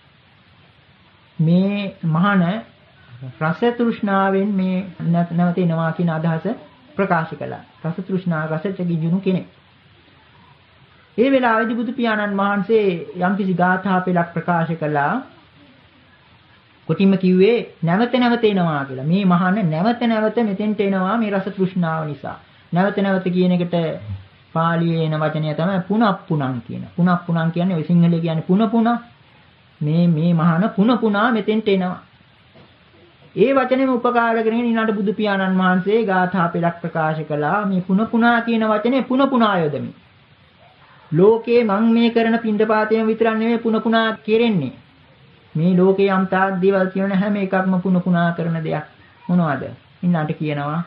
මේ මහාන රස තෘෂ්ණාවෙන් මේ නැවතිනවා කියන අදහස ප්‍රකාශ කළා. රස තෘෂ්ණා රසට ගිජුණු කෙනෙක්. ඒ වෙලාවේදී බුදු පියාණන් වහන්සේ යම්කිසි ගාථා පෙළක් ප්‍රකාශ කළා. කොටින්ම කිව්වේ නැවත නැවත එනවා කියලා. මේ මහාන නැවත නැවත මෙතෙන්ට එනවා මේ රස තෘෂ්ණාව නිසා. නැවත නැවත කියන එකට පාලියේ එන වචනය තමයි පුනප්පුණං කියන. පුනප්පුණං කියන්නේ ඔය සිංහලයේ කියන්නේ පුන පුන. මේ මහාන පුන පුනා මෙතෙන්ට එනවා. ඒ වචනේම උපකාර කරගෙන ඊළඟ බුදු පියාණන් වහන්සේ ගාථා පෙළක් ප්‍රකාශ කළා. මේ පුන පුනා කියන වචනේ පුන පුනා යොදමි. ලෝකේ මං මේ කරන පින්ඩපාතයම විතරක් නෙමෙයි පුන පුනා කෙරෙන්නේ. මේ ලෝකේ යම් තාක් දේවල් කියන හැම එකක්ම පුන පුනා කරන දෙයක්. මොනවද? ඊළඟට කියනවා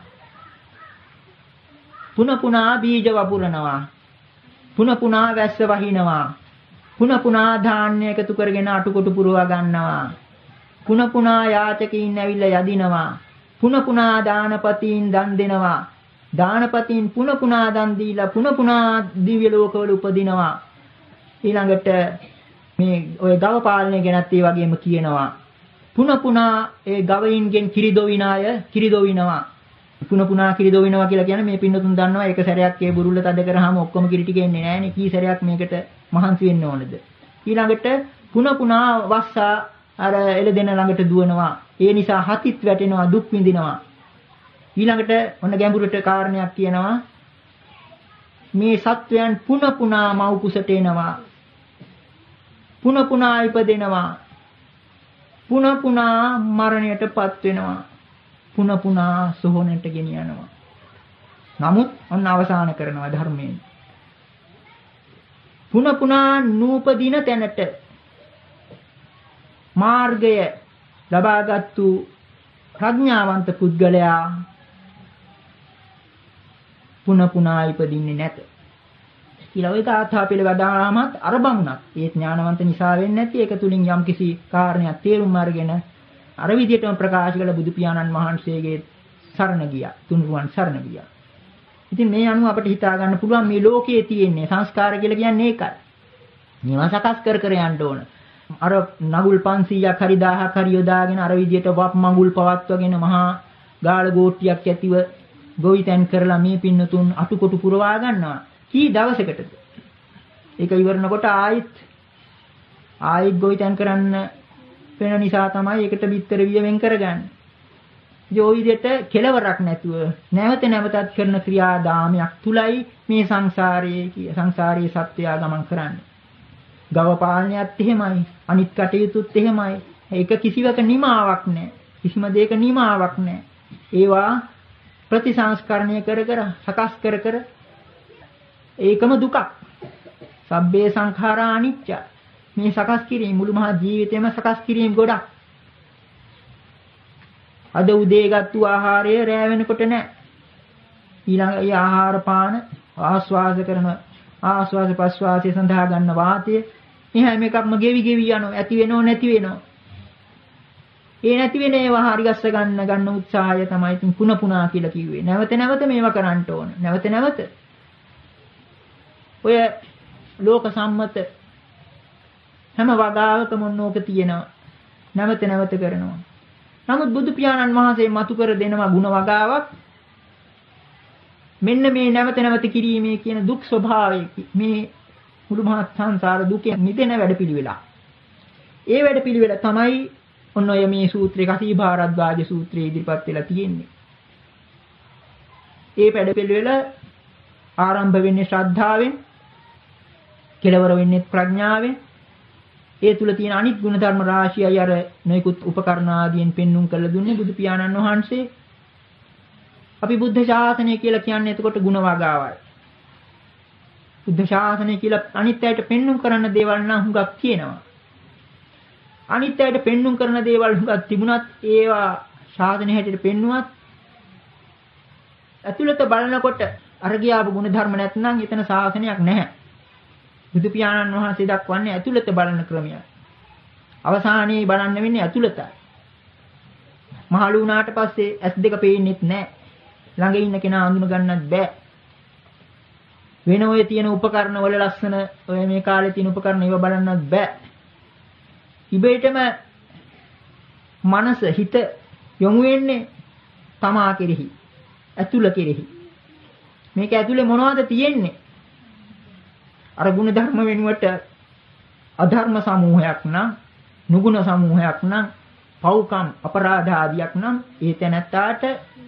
පුන පුනා බීජ වපුරනවා. පුන පුනා වැස්ස වහිනවා. පුන පුනා ධාන්‍ය එකතු කරගෙන අටුකොටු පුරවා ගන්නවා. පුන පුනා යාචකයින් ඇවිල්ලා යදිනවා. පුන පුනා දානපතීන් දන් දෙනවා. දානපතීන් පුන පුනා දන් දීලා පුන පුනා දිව්‍ය ලෝකවල උපදිනවා. ඊළඟට මේ ඔය ගව පාලනය ගැනත් ඒ වගේම කියනවා. පුන පුනා ඒ ගවයින්ගෙන් කිරිදොවින අය කිරිදොවිනවා. පුන පුනා කිරිදොවිනවා කියලා කියන්නේ මේ පින්නතුන් දන්නවා එක සැරයක් ඒ බුරුල්ල තද කරාම ඔක්කොම කිරි ටික එන්නේ නැහනේ. කී සැරයක් මේකට මහන්සි වෙන්න ඕනද? ඊළඟට පුන පුනා වස්සා අර එළදෙන ළඟට දුවනවා. ඒ නිසා හතිත් වැටෙනවා දුක් විඳිනවා. ඊළඟට ඔන්න ගැඹුරට කාරණයක් කියනවා. මේ සත්වයන් පුන පුනා මව් කුසට එනවා. පුන පුනා ඉපදෙනවා. පුන පුනා මරණයටපත් වෙනවා. පුන පුනා සෝහනට ගෙනියනවා. නමුත් ඔන්න අවසාන කරනවා ධර්මයෙන්. පුන පුනා නූපදින තැනට මාර්ගය ලබාගත්තු ප්‍රඥාවන්ත පුද්ගලයා පුන පුනා ඉපදින්නේ නැත. කියලා ඔය තාත්තා පිළිවදාමත් අර බමුණත් ඒ ඥානවන්ත නිසා වෙන්නේ නැති ඒක තුලින් යම්කිසි කාරණයක් තේරුම් අරගෙන අර විදිහටම ප්‍රකාශ කළ බුදු පියාණන් වහන්සේගේ සරණ ගියා. තුනුරුවන් සරණ ගියා. ඉතින් මේ අනුව අපිට හිතා ගන්න පුළුවන් මේ ලෝකයේ තියෙන්නේ සංස්කාර කියලා කියන්නේ ඒකයි. මේවා සකස් කර කර යන්න ඕන. අර නගුල් 500ක් හරි 1000ක් හරි යොදාගෙන අර විදිහට වප් මඟුල් පවත්වගෙන මහා ගාල ගෝට්ටියක් ඇතිව ගොවිතැන් කරලා මේ පින්නතුන් අටුකොටු පුරවා ගන්නවා. කී දවසකටද? ඒක ඉවරනකොට ආයිත් ගොවිතැන් කරන්න වෙන නිසා තමයි ඒකට බිත්තර විය වෙන් කරගන්නේ. ඒ විදිහට කෙලවරක් නැතුව නැවත නැවතත් කරන ක්‍රියාදාමයක් තුලයි මේ සංසාරයේ සත්‍යය ගමන් කරන්නේ. ගව පාලනයත් එහෙමයි, අනිත් කටයුතුත් එහෙමයි. ඒක කිසිවක නිමාවක් නැහැ. කිසිම දෙයක නිමාවක් නැහැ. ඒවා ප්‍රතිසංස්කරණය කර කර සකස් කර කර ඒකම දුකක්. සබ්බේ සංඛාරා අනිච්ච. මේ සකස් කිරීම මුළු මහා ජීවිතේම සකස් කිරීම ගොඩක්. අද උදේ ගත්තු ආහාරය රැ වෙනකොට නැහැ. ඊළඟ ඒ ආහාර පාන ආස්වාද කරන ආස්වාද ප්‍රස්වාසය සඳහා ගන්න වාතය මේ හැම එකක්ම ගෙවි යනවා. ඇති වෙනව නැති වෙනව. ඒ නැති වෙන ඒවා හරි ගස්ස ගන්න උත්සාහය තමයි ඉතින් පුනා කියලා කිව්වේ. නැවත නැවත මේවා කරන්න ඕන. නැවත නැවත. ඔය ලෝක සම්මත හැම වගාවකම මොනෝක තියෙනවා. නැවත නැවත කරනවා. නමුත් බුදු පියාණන් වහන්සේ මතු කර දෙනවා ಗುಣ වගාවක්. මෙන්න මේ නැවත නැවත කිරීමේ කියන දුක් ස්වභාවය මේ මුළු මහත් සංසාර දුකෙන් මිදෙන වැඩපිළිවෙල. ඒ වැඩපිළිවෙල තමයි ඔන්න ඔය මේ සූත්‍රේ කසී භාරද්වාජ සූත්‍රයේ ඉදිරිපත් වෙලා තියෙන්නේ. ඒ වැඩපිළිවෙල ආරම්භ වෙන්නේ ශ්‍රද්ධාවෙන්, කෙලවර වෙන්නේ ප්‍රඥාවෙන්. ඒ තුල තියෙන අනිත් ගුණ ධර්ම රාශියයි අර නොයිකුත් උපකරණ ආදීන් පෙන්눔 කරලා දුන්නේ බුදු පියාණන් වහන්සේ. අපි බුද්ධ ශාසනය කියලා කියන්නේ එතකොට ಗುಣ වගාවයි. බුද්ධ ශාසනය කියලා අනිත් අයට පෙන්눔 කරන දේවල් නම් හුඟක් කියනවා. අනිත් අයට පෙන්눔 කරන දේවල් හුඟක් තිබුණත් ඒවා ශාසනය හැටියට පෙන්නුවත් ඇතුළත බලනකොට අර ගියාපු ගුණ ධර්ම නැත්නම් එතන ශාසනයක් නැහැ. බුදු පියාණන් වහන්සේ දක්වන්නේ ඇතුළත බලන ක්‍රමය. අවසානයේ බලන්න වෙන්නේ ඇතුළතයි. මහලු වුණාට පස්සේ ඇස් දෙක පේන්නෙත් නැහැ. ළඟ ඉන්න කෙනා අඳුන ගන්නත් බෑ. වෙන ඔය තියෙන උපකරණ වල ලස්සන ඔය මේ කාලේ තියෙන උපකරණ ඒව බලන්නත් බෑ. ඉබේටම මනස හිත යොමු වෙන්නේ තමා කෙරෙහි. ඇතුළ කෙරෙහි. මේක ඇතුලේ මොනවද තියෙන්නේ? අර ගුණ ධර්ම වෙනුවට අධර්ම සමූහයක් නම්, නුගුණ සමූහයක් නම්, පව්කම් අපරාධ ආදියක් නම් ඒ තැනත්තාට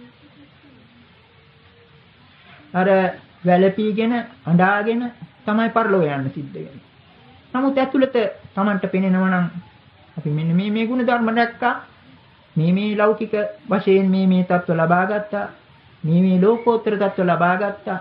අර වැළපීගෙන අඬාගෙන තමයි පරලෝ යන්න සිද්ධ වෙන්නේ. නමුත් ඇතුළත Tamanට පෙනෙනවා නම් අපි මෙන්න මේ ගුණ ධර්ම දැක්කා. මේ ලෞකික වශයෙන් මේ தত্ত্ব ලබා ගත්තා. මේ ලෝකෝත්තර தত্ত্ব ලබා ගත්තා.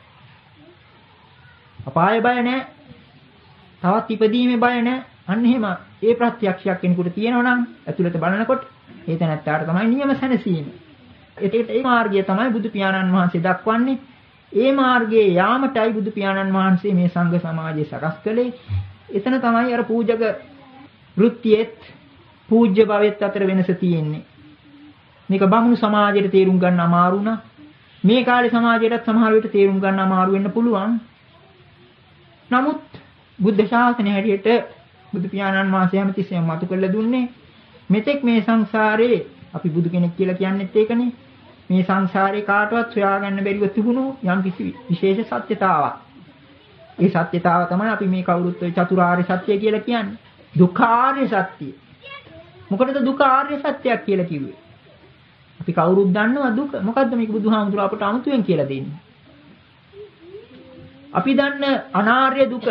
අපාය බය නැහැ. තවත් ඉපදීමේ බය නැහැ. අන්න එහෙම ඒ ප්‍රත්‍යක්ෂයක් කෙනෙකුට තියෙනවා නම් ඇතුළත බලනකොට ඒ තැනත්තාට තමයි නියම සැනසීම. ඒ මාර්ගය තමයි බුදු පියාණන් වහන්සේ දක්වන්නේ. ඒ මාර්ගයේ යාමටයි බුදු පියාණන් වහන්සේ මේ සංඝ සමාජය සකස් කළේ. එතන තමයි අර පූජක වෘත්තියෙත් පූජ්‍ය භවෙත් අතර වෙනස තියෙන්නේ. මේක බමුණු සමාජයට තේරුම් ගන්න අමාරු නා. මේ කාලේ සමාජයටත් සමහර විට තේරුම් ගන්න අමාරු වෙන්න පුළුවන්. නමුත් බුද්ධ ශාසනය හැටියට බුදු පියාණන් වහන්සේ හැමතිස්සෙම මතු කරලා දුන්නේ මෙතෙක් මේ සංසාරේ අපි බුදු කෙනෙක් කියලා කියන්නේත් ඒකනේ. මේ සංසාරේ කාටවත් හොයාගන්න බැරිව තිබුණු යම්කිසි විශේෂ සත්‍යතාවක්. ඒ සත්‍යතාව තමයි අපි මේ කවුරුත් ඔය චතුරාර්ය සත්‍ය කියලා කියන්නේ. දුක්ඛාර්ය සත්‍ය. මොකටද දුක්ඛාර්ය සත්‍යයක් කියලා කිව්වේ? අපි කවුරුත් දන්නවා දුක. මොකද්ද මේක බුදුහාමුදුරුවෝ අපට අමුතුවෙන් කියලා දෙන්නේ? අපි දන්න අනාර්ය දුක.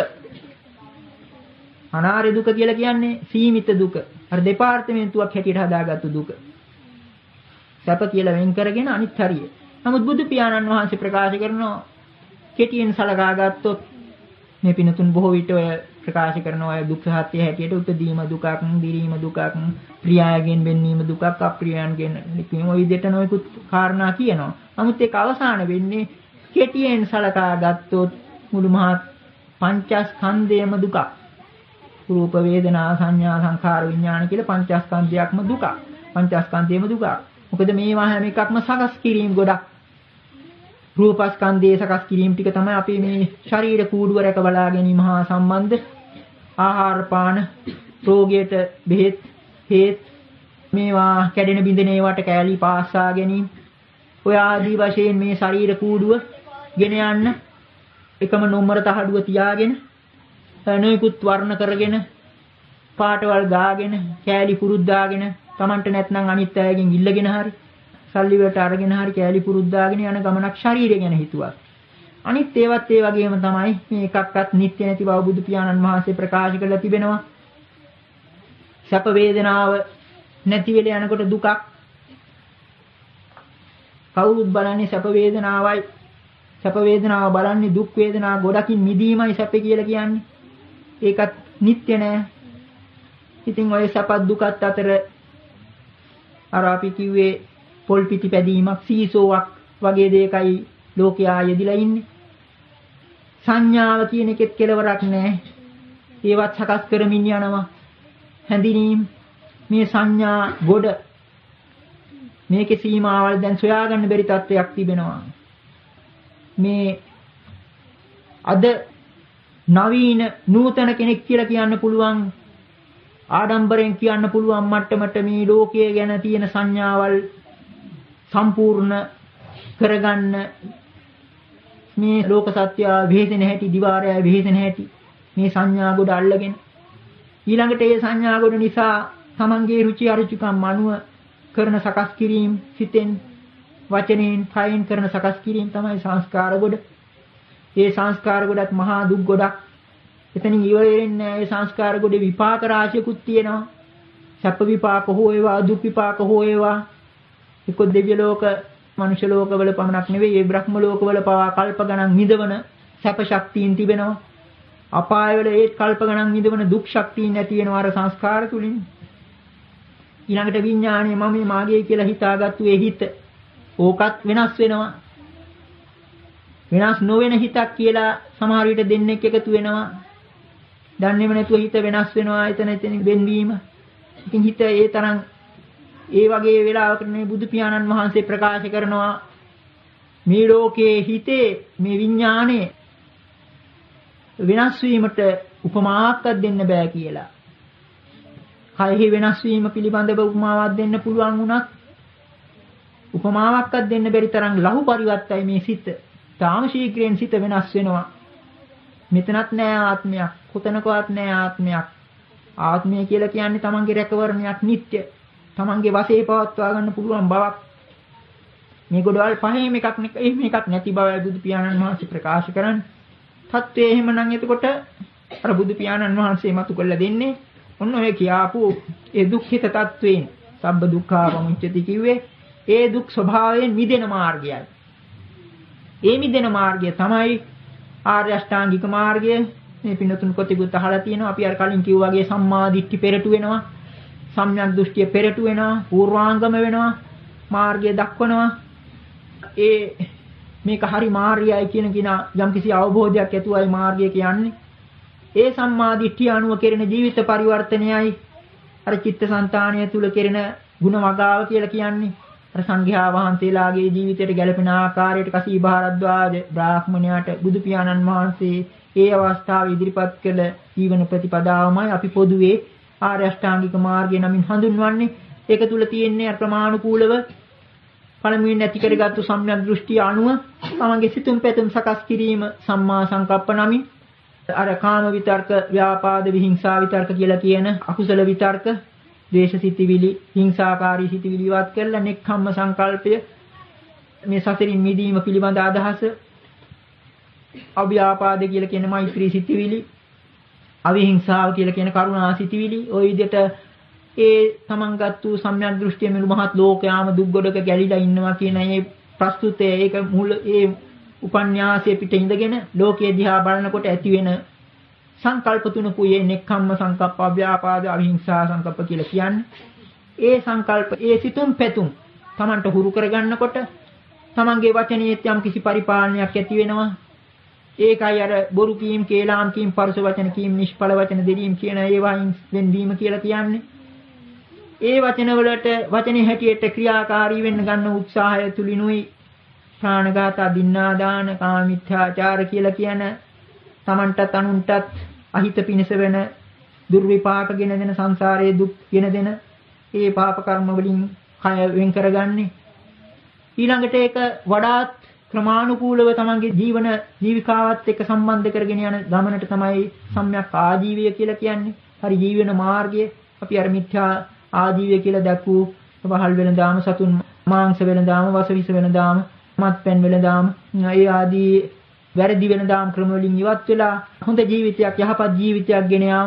අනාර්ය දුක කියලා කියන්නේ සීමිත දුක. අර දෙපාර්තමේන්තුවක් හැටියට හදාගත්තු දුක. සැප කියලා වෙන් කරගෙන අනිත් හරිය. නමුත් බුදු පියාණන් වහන්සේ ප්‍රකාශ කරනවා කෙටියෙන් සලකා ගත්තොත් මේ පිනතුන් බොහෝ විට ඔය ප්‍රකාශ කරන ඔය දුක් සත්‍ය හැටියට උපදීම දුකක්, දිරීම දුකක්, ප්‍රියයන්ගෙන් වෙන්වීම දුකක්, අප්‍රියයන්ගෙන් නිකීම ඔය විදිහට නොයෙකුත් කාරණා කියනවා. නමුත් ඒක අවසාන වෙන්නේ කෙටියෙන් සලකා ගත්තොත් මුළු මහත් පංචස්කන්ධයම දුක. රූප වේදනා සංඥා සංඛාර විඥාන කියලා පංචස්කන්ධයක්ම දුක. පංචස්කන්ධයම දුක. මොකද මේවා හැම එකක්ම සකස් කිරීම ගොඩක්. රූපස්කන්ධයේ සකස් කිරීම ටික තමයි අපි මේ ශරීර කූඩුව රැක බලා ගැනීම හා සම්බන්ධ ආහාර පාන රෝගයට බෙහෙත් හේත් මේවා කැඩෙන බිඳෙන ඒවට කැලී පාස්සා ගැනීම ඔය ආදී වශයෙන් මේ ශරීර කූඩුව ගෙන යන්න එකම නොම්බර තහඩුව තියාගෙන නොයෙකුත් වර්ණ කරගෙන පාටවල් ගාගෙන කැලී පුරුද්දාගෙන Tamanට නැත්නම් අනිත් අයගෙන් ඉල්ලගෙන හරි සල්ලි වලට අරගෙන හරි කැලී පුරුද්දාගෙන යන ගමනක් ශරීරය ගැන හිතුවා. අනිත් ඒවත් ඒ වගේම තමයි මේ එකක්වත් නිත්‍ය නැති බව බුදු පියාණන් වහන්සේ ප්‍රකාශ කරලා තිබෙනවා. සැප වේදනාව නැති වෙලා යනකොට දුකක්. කවුරුත් බලන්නේ සැප වේදනාවයි. සැප වේදනාව බලන්නේ දුක් වේදනා ගොඩකින් මිදීමයි සැප කියලා කියන්නේ. ඒකත් නිත්‍ය නෑ. ඉතින් ඔය සැප දුකත් අතර අර අපි කිව්වේ පොල් පිටි පැදීමක් සීසෝවක් වගේ දෙයකයි ලෝකයා යෙදිලා ඉන්නේ. සංඥාව කියන එකෙත් කෙලවරක් නැහැ. ඒවත් සකස් කරමින් යනවා. හැඳිනීම්, මේ සංඥා ගොඩ මේකේ සීමාවල් දැන් සොයාගන්න බැරි තත්වයක් තිබෙනවා. මේ අද නවීන නූතන කෙනෙක් කියලා කියන්න පුළුවන් ආඩම්බරෙන් කියන්න පුළුවන් මට්ටමට මේ ලෝකයේ ගැන තියෙන සංඥාවල් සම්පූර්ණ කරගන්න මේ ලෝක සත්‍ය වෙහෙසෙන හැටි දිවාරය වෙහෙසෙන හැටි මේ සංඥා ගොඩ අල්ලගෙන ඊළඟට ඒ සංඥා ගොඩ නිසා තමන්ගේ රුචි අරුචිකම් අනුව කරන සකස් කිරීම සිතෙන් වචනෙන් කයෙන් කරන සකස් කිරීම තමයි සංස්කාර ගොඩ. ඒ සංස්කාර ගොඩත් මහා දුක් ගොඩක්. එතනින් ඉවර වෙන්නේ ඒ සංස්කාර ගොඩේ විපාක රාශියකුත් තියෙනවා. සැප විපාක හෝ ඒවා දුක් විපාක හෝ ඒවා එක්ක දෙවිය ලෝක මනුෂ්‍ය ලෝකවල පමණක් නෙවෙයි ඒ බ්‍රහ්ම ලෝකවල පවා කල්ප ගණන් නිදවන සැප ශක්තියින් තිබෙනවා. අපායවල ඒ කල්ප ගණන් නිදවන දුක් ශක්තියින් නැති වෙනවා අර සංස්කාර තුලින්. ඊළඟට විඥාණය මම මේ මාගේ කියලා හිතාගත්තු ඒ හිත ඕකත් වෙනස් වෙනවා. වෙනස් නොවන හිතක් කියලා සමහර විට දෙන්නෙක් එකතු වෙනවා. දන්නේම නැතුව හිත වෙනස් වෙනවා. එතන වෙන්වීම. ඉතින් හිත ඒ තරම් ඒ වගේ වෙලාවකට මේ බුදු පියාණන් වහන්සේ ප්‍රකාශ කරනවා මේ ලෝකයේ හිතේ මේ විඥාණය වෙනස් වීමට උපමාවක් දෙන්න බෑ කියලා. කයෙහි වෙනස් වීම පිළිබඳව උපමාවක් දෙන්න පුළුවන් වුණත් උපමාවක්වත් දෙන්න බැරි තරම් ලහු පරිවර්තයි මේ සිත. තාම ශීඝ්‍රයෙන් සිත වෙනස් වෙනවා. මෙතනත් නෑ ආත්මයක්, කොතනකවත් නෑ ආත්මයක්. ආත්මය කියලා කියන්නේ තමන්ගේ රැකවරණයක්, නිට්ටය. තමන්ගේ වශයේ පවත්වා ගන්න පුළුවන් බවක්. මේ ගොඩවල් පහේම එකක් නැති බවයි බුදු පියාණන් වහන්සේ ප්‍රකාශ කරන්නේ. තත්ත්වය එහෙමනම් එතකොට අර බුදු පියාණන් වහන්සේ මතු කරලා දෙන්නේ ඔන්න ඔය කියාපු ඒ දුක්ඛිත තත්වයෙන් සබ්බ දුක්ඛා පමුච්චති කිව්වේ ඒ දුක් ස්වභාවයෙන් මිදෙන මාර්ගයයි. ඒ මිදෙන මාර්ගය තමයි ආර්ය අෂ්ටාංගික මාර්ගය. මේ පින්නතුන් කොටිකුත් අහලා තියෙනවා. අපි අර කලින් කිව්වා වගේ සම්මා දිට්ඨි පෙරටු වෙනවා. සම්‍යක් දෘෂ්ටිය පෙරටු වෙනවා. පූර්වාංගම වෙනවා. මාර්ගය දක්වනවා. ඒ මේක හරි මාර්ගයයි කියන යම්කිසි අවබෝධයක් ඇතුවයි මාර්ගය කියන්නේ. ඒ සම්මා දිට්ඨිය අනුව කෙරෙන ජීවිත පරිවර්තනයයි අර චිත්තසංතානය තුල කෙරෙන ಗುಣ වගාව කියලා කියන්නේ. අර සංඝයා වහන්සේලාගේ ජීවිතයට ගැලපෙන ආකාරයට කසී භාරද්වාජ බ්‍රාහ්මණයාට බුදු පියාණන් වහන්සේ ඒ අවස්ථාවේ ඉදිරිපත් කළ ජීවන ප්‍රතිපදාවමයි අපි පොදුවේ ආර්ය අෂ්ටාංගික මාර්ගය නමින් හඳුන්වන්නේ. ඒක තුල තියෙන්නේ ක්‍රමානුකූලව පළමුවෙන් ඇති කරගත්තු සම්‍යක් දෘෂ්ටිය අනුව තමන්ගේ සිතුම් පැතුම් සකස් කිරීම සම්මා සංකප්ප නමින් අර කාම විතර්ක, ව්‍යාපාද විහිංසා විතර්ක කියලා කියන අකුසල විතර්ක, ද්වේෂ සිතිවිලි, හිංසාකාරී සිතිවිලි ඉවත් කරලා නෙක්ඛම්ම සංකල්පය මේ සතරින් මිදීම පිළිබඳ අදහස, අව්‍යාපාද කියලා කියන මෛත්‍රී සිතිවිලි, අවිහිංසාව කියලා කියන කරුණා සිතිවිලි, ওই විදිහට ඒ තමන්ගත්තු සම්‍යක් දෘෂ්ටිය මෙලු මහත් ලෝකයාම දුක් ගොඩක ගැලිලා ඉන්නවා කියන මේ ප්‍රස්තුතය ඒක මුල ඒ උපන්‍යාසයේ පිට ඉඳගෙන ලෝකයේ දිහා බලනකොට ඇති වෙන සංකල්ප තුනකුයි නෙක්ඛම්ම සංකප්ප, අව්‍යාපාද, අවිහිංසා සංකප්ප කියලා කියන්නේ. ඒ සංකල්ප, ඒ සිතුම් පැතුම් තමන්ට හුරු කරගන්නකොට තමන්ගේ වචනයේ යම් කිසි පරිපාලනයක් ඇති වෙනවා. ඒකයි අර බොරු කීම්, කේලාම් කීම්, පරුස වචන කීම්, නිෂ්ඵල වචන දෙලීම් කියන ඒවායින් වෙන්වීම කියලා කියන්නේ. ඒ වචනවලට වචනේ හැටියට ක්‍රියාකාරී වෙන්න ගන්න උත්සාහය තුලිනුයි ප්‍රාණඝාත, දින්නාදාන, කාමීත්‍යාචාර කියලා කියන තමන්ටත් අනුන්ටත් අහිත පිණිස වෙන දුර්විපාක ගෙන දෙන සංසාරයේ දුක් ගෙන දෙන ඒ පාප කර්ම වලින් කය වෙන් කරගන්නේ. ඊළඟට ඒක වඩාත් ක්‍රමානුකූලව තමන්ගේ ජීවිකාවත් එක්ක සම්බන්ධ කරගෙන යන ගමනට තමයි සම්‍යක් ආජීවය කියලා කියන්නේ. හරි ජීවන මාර්ගය. අපි අර මිත්‍යා ආජීවය කියලා දැක්වූ පහල් වෙනදාම සතුන් මාංශ වෙනදාම, වසවිස වෙනදාම, මත්පැන් වෙනදාම, ඒ ආදී වැරදි වෙනදාම ක්‍රම වලින් ඉවත් වෙලා හොඳ ජීවිතයක්, යහපත් ජීවිතයක් ගෙන යාම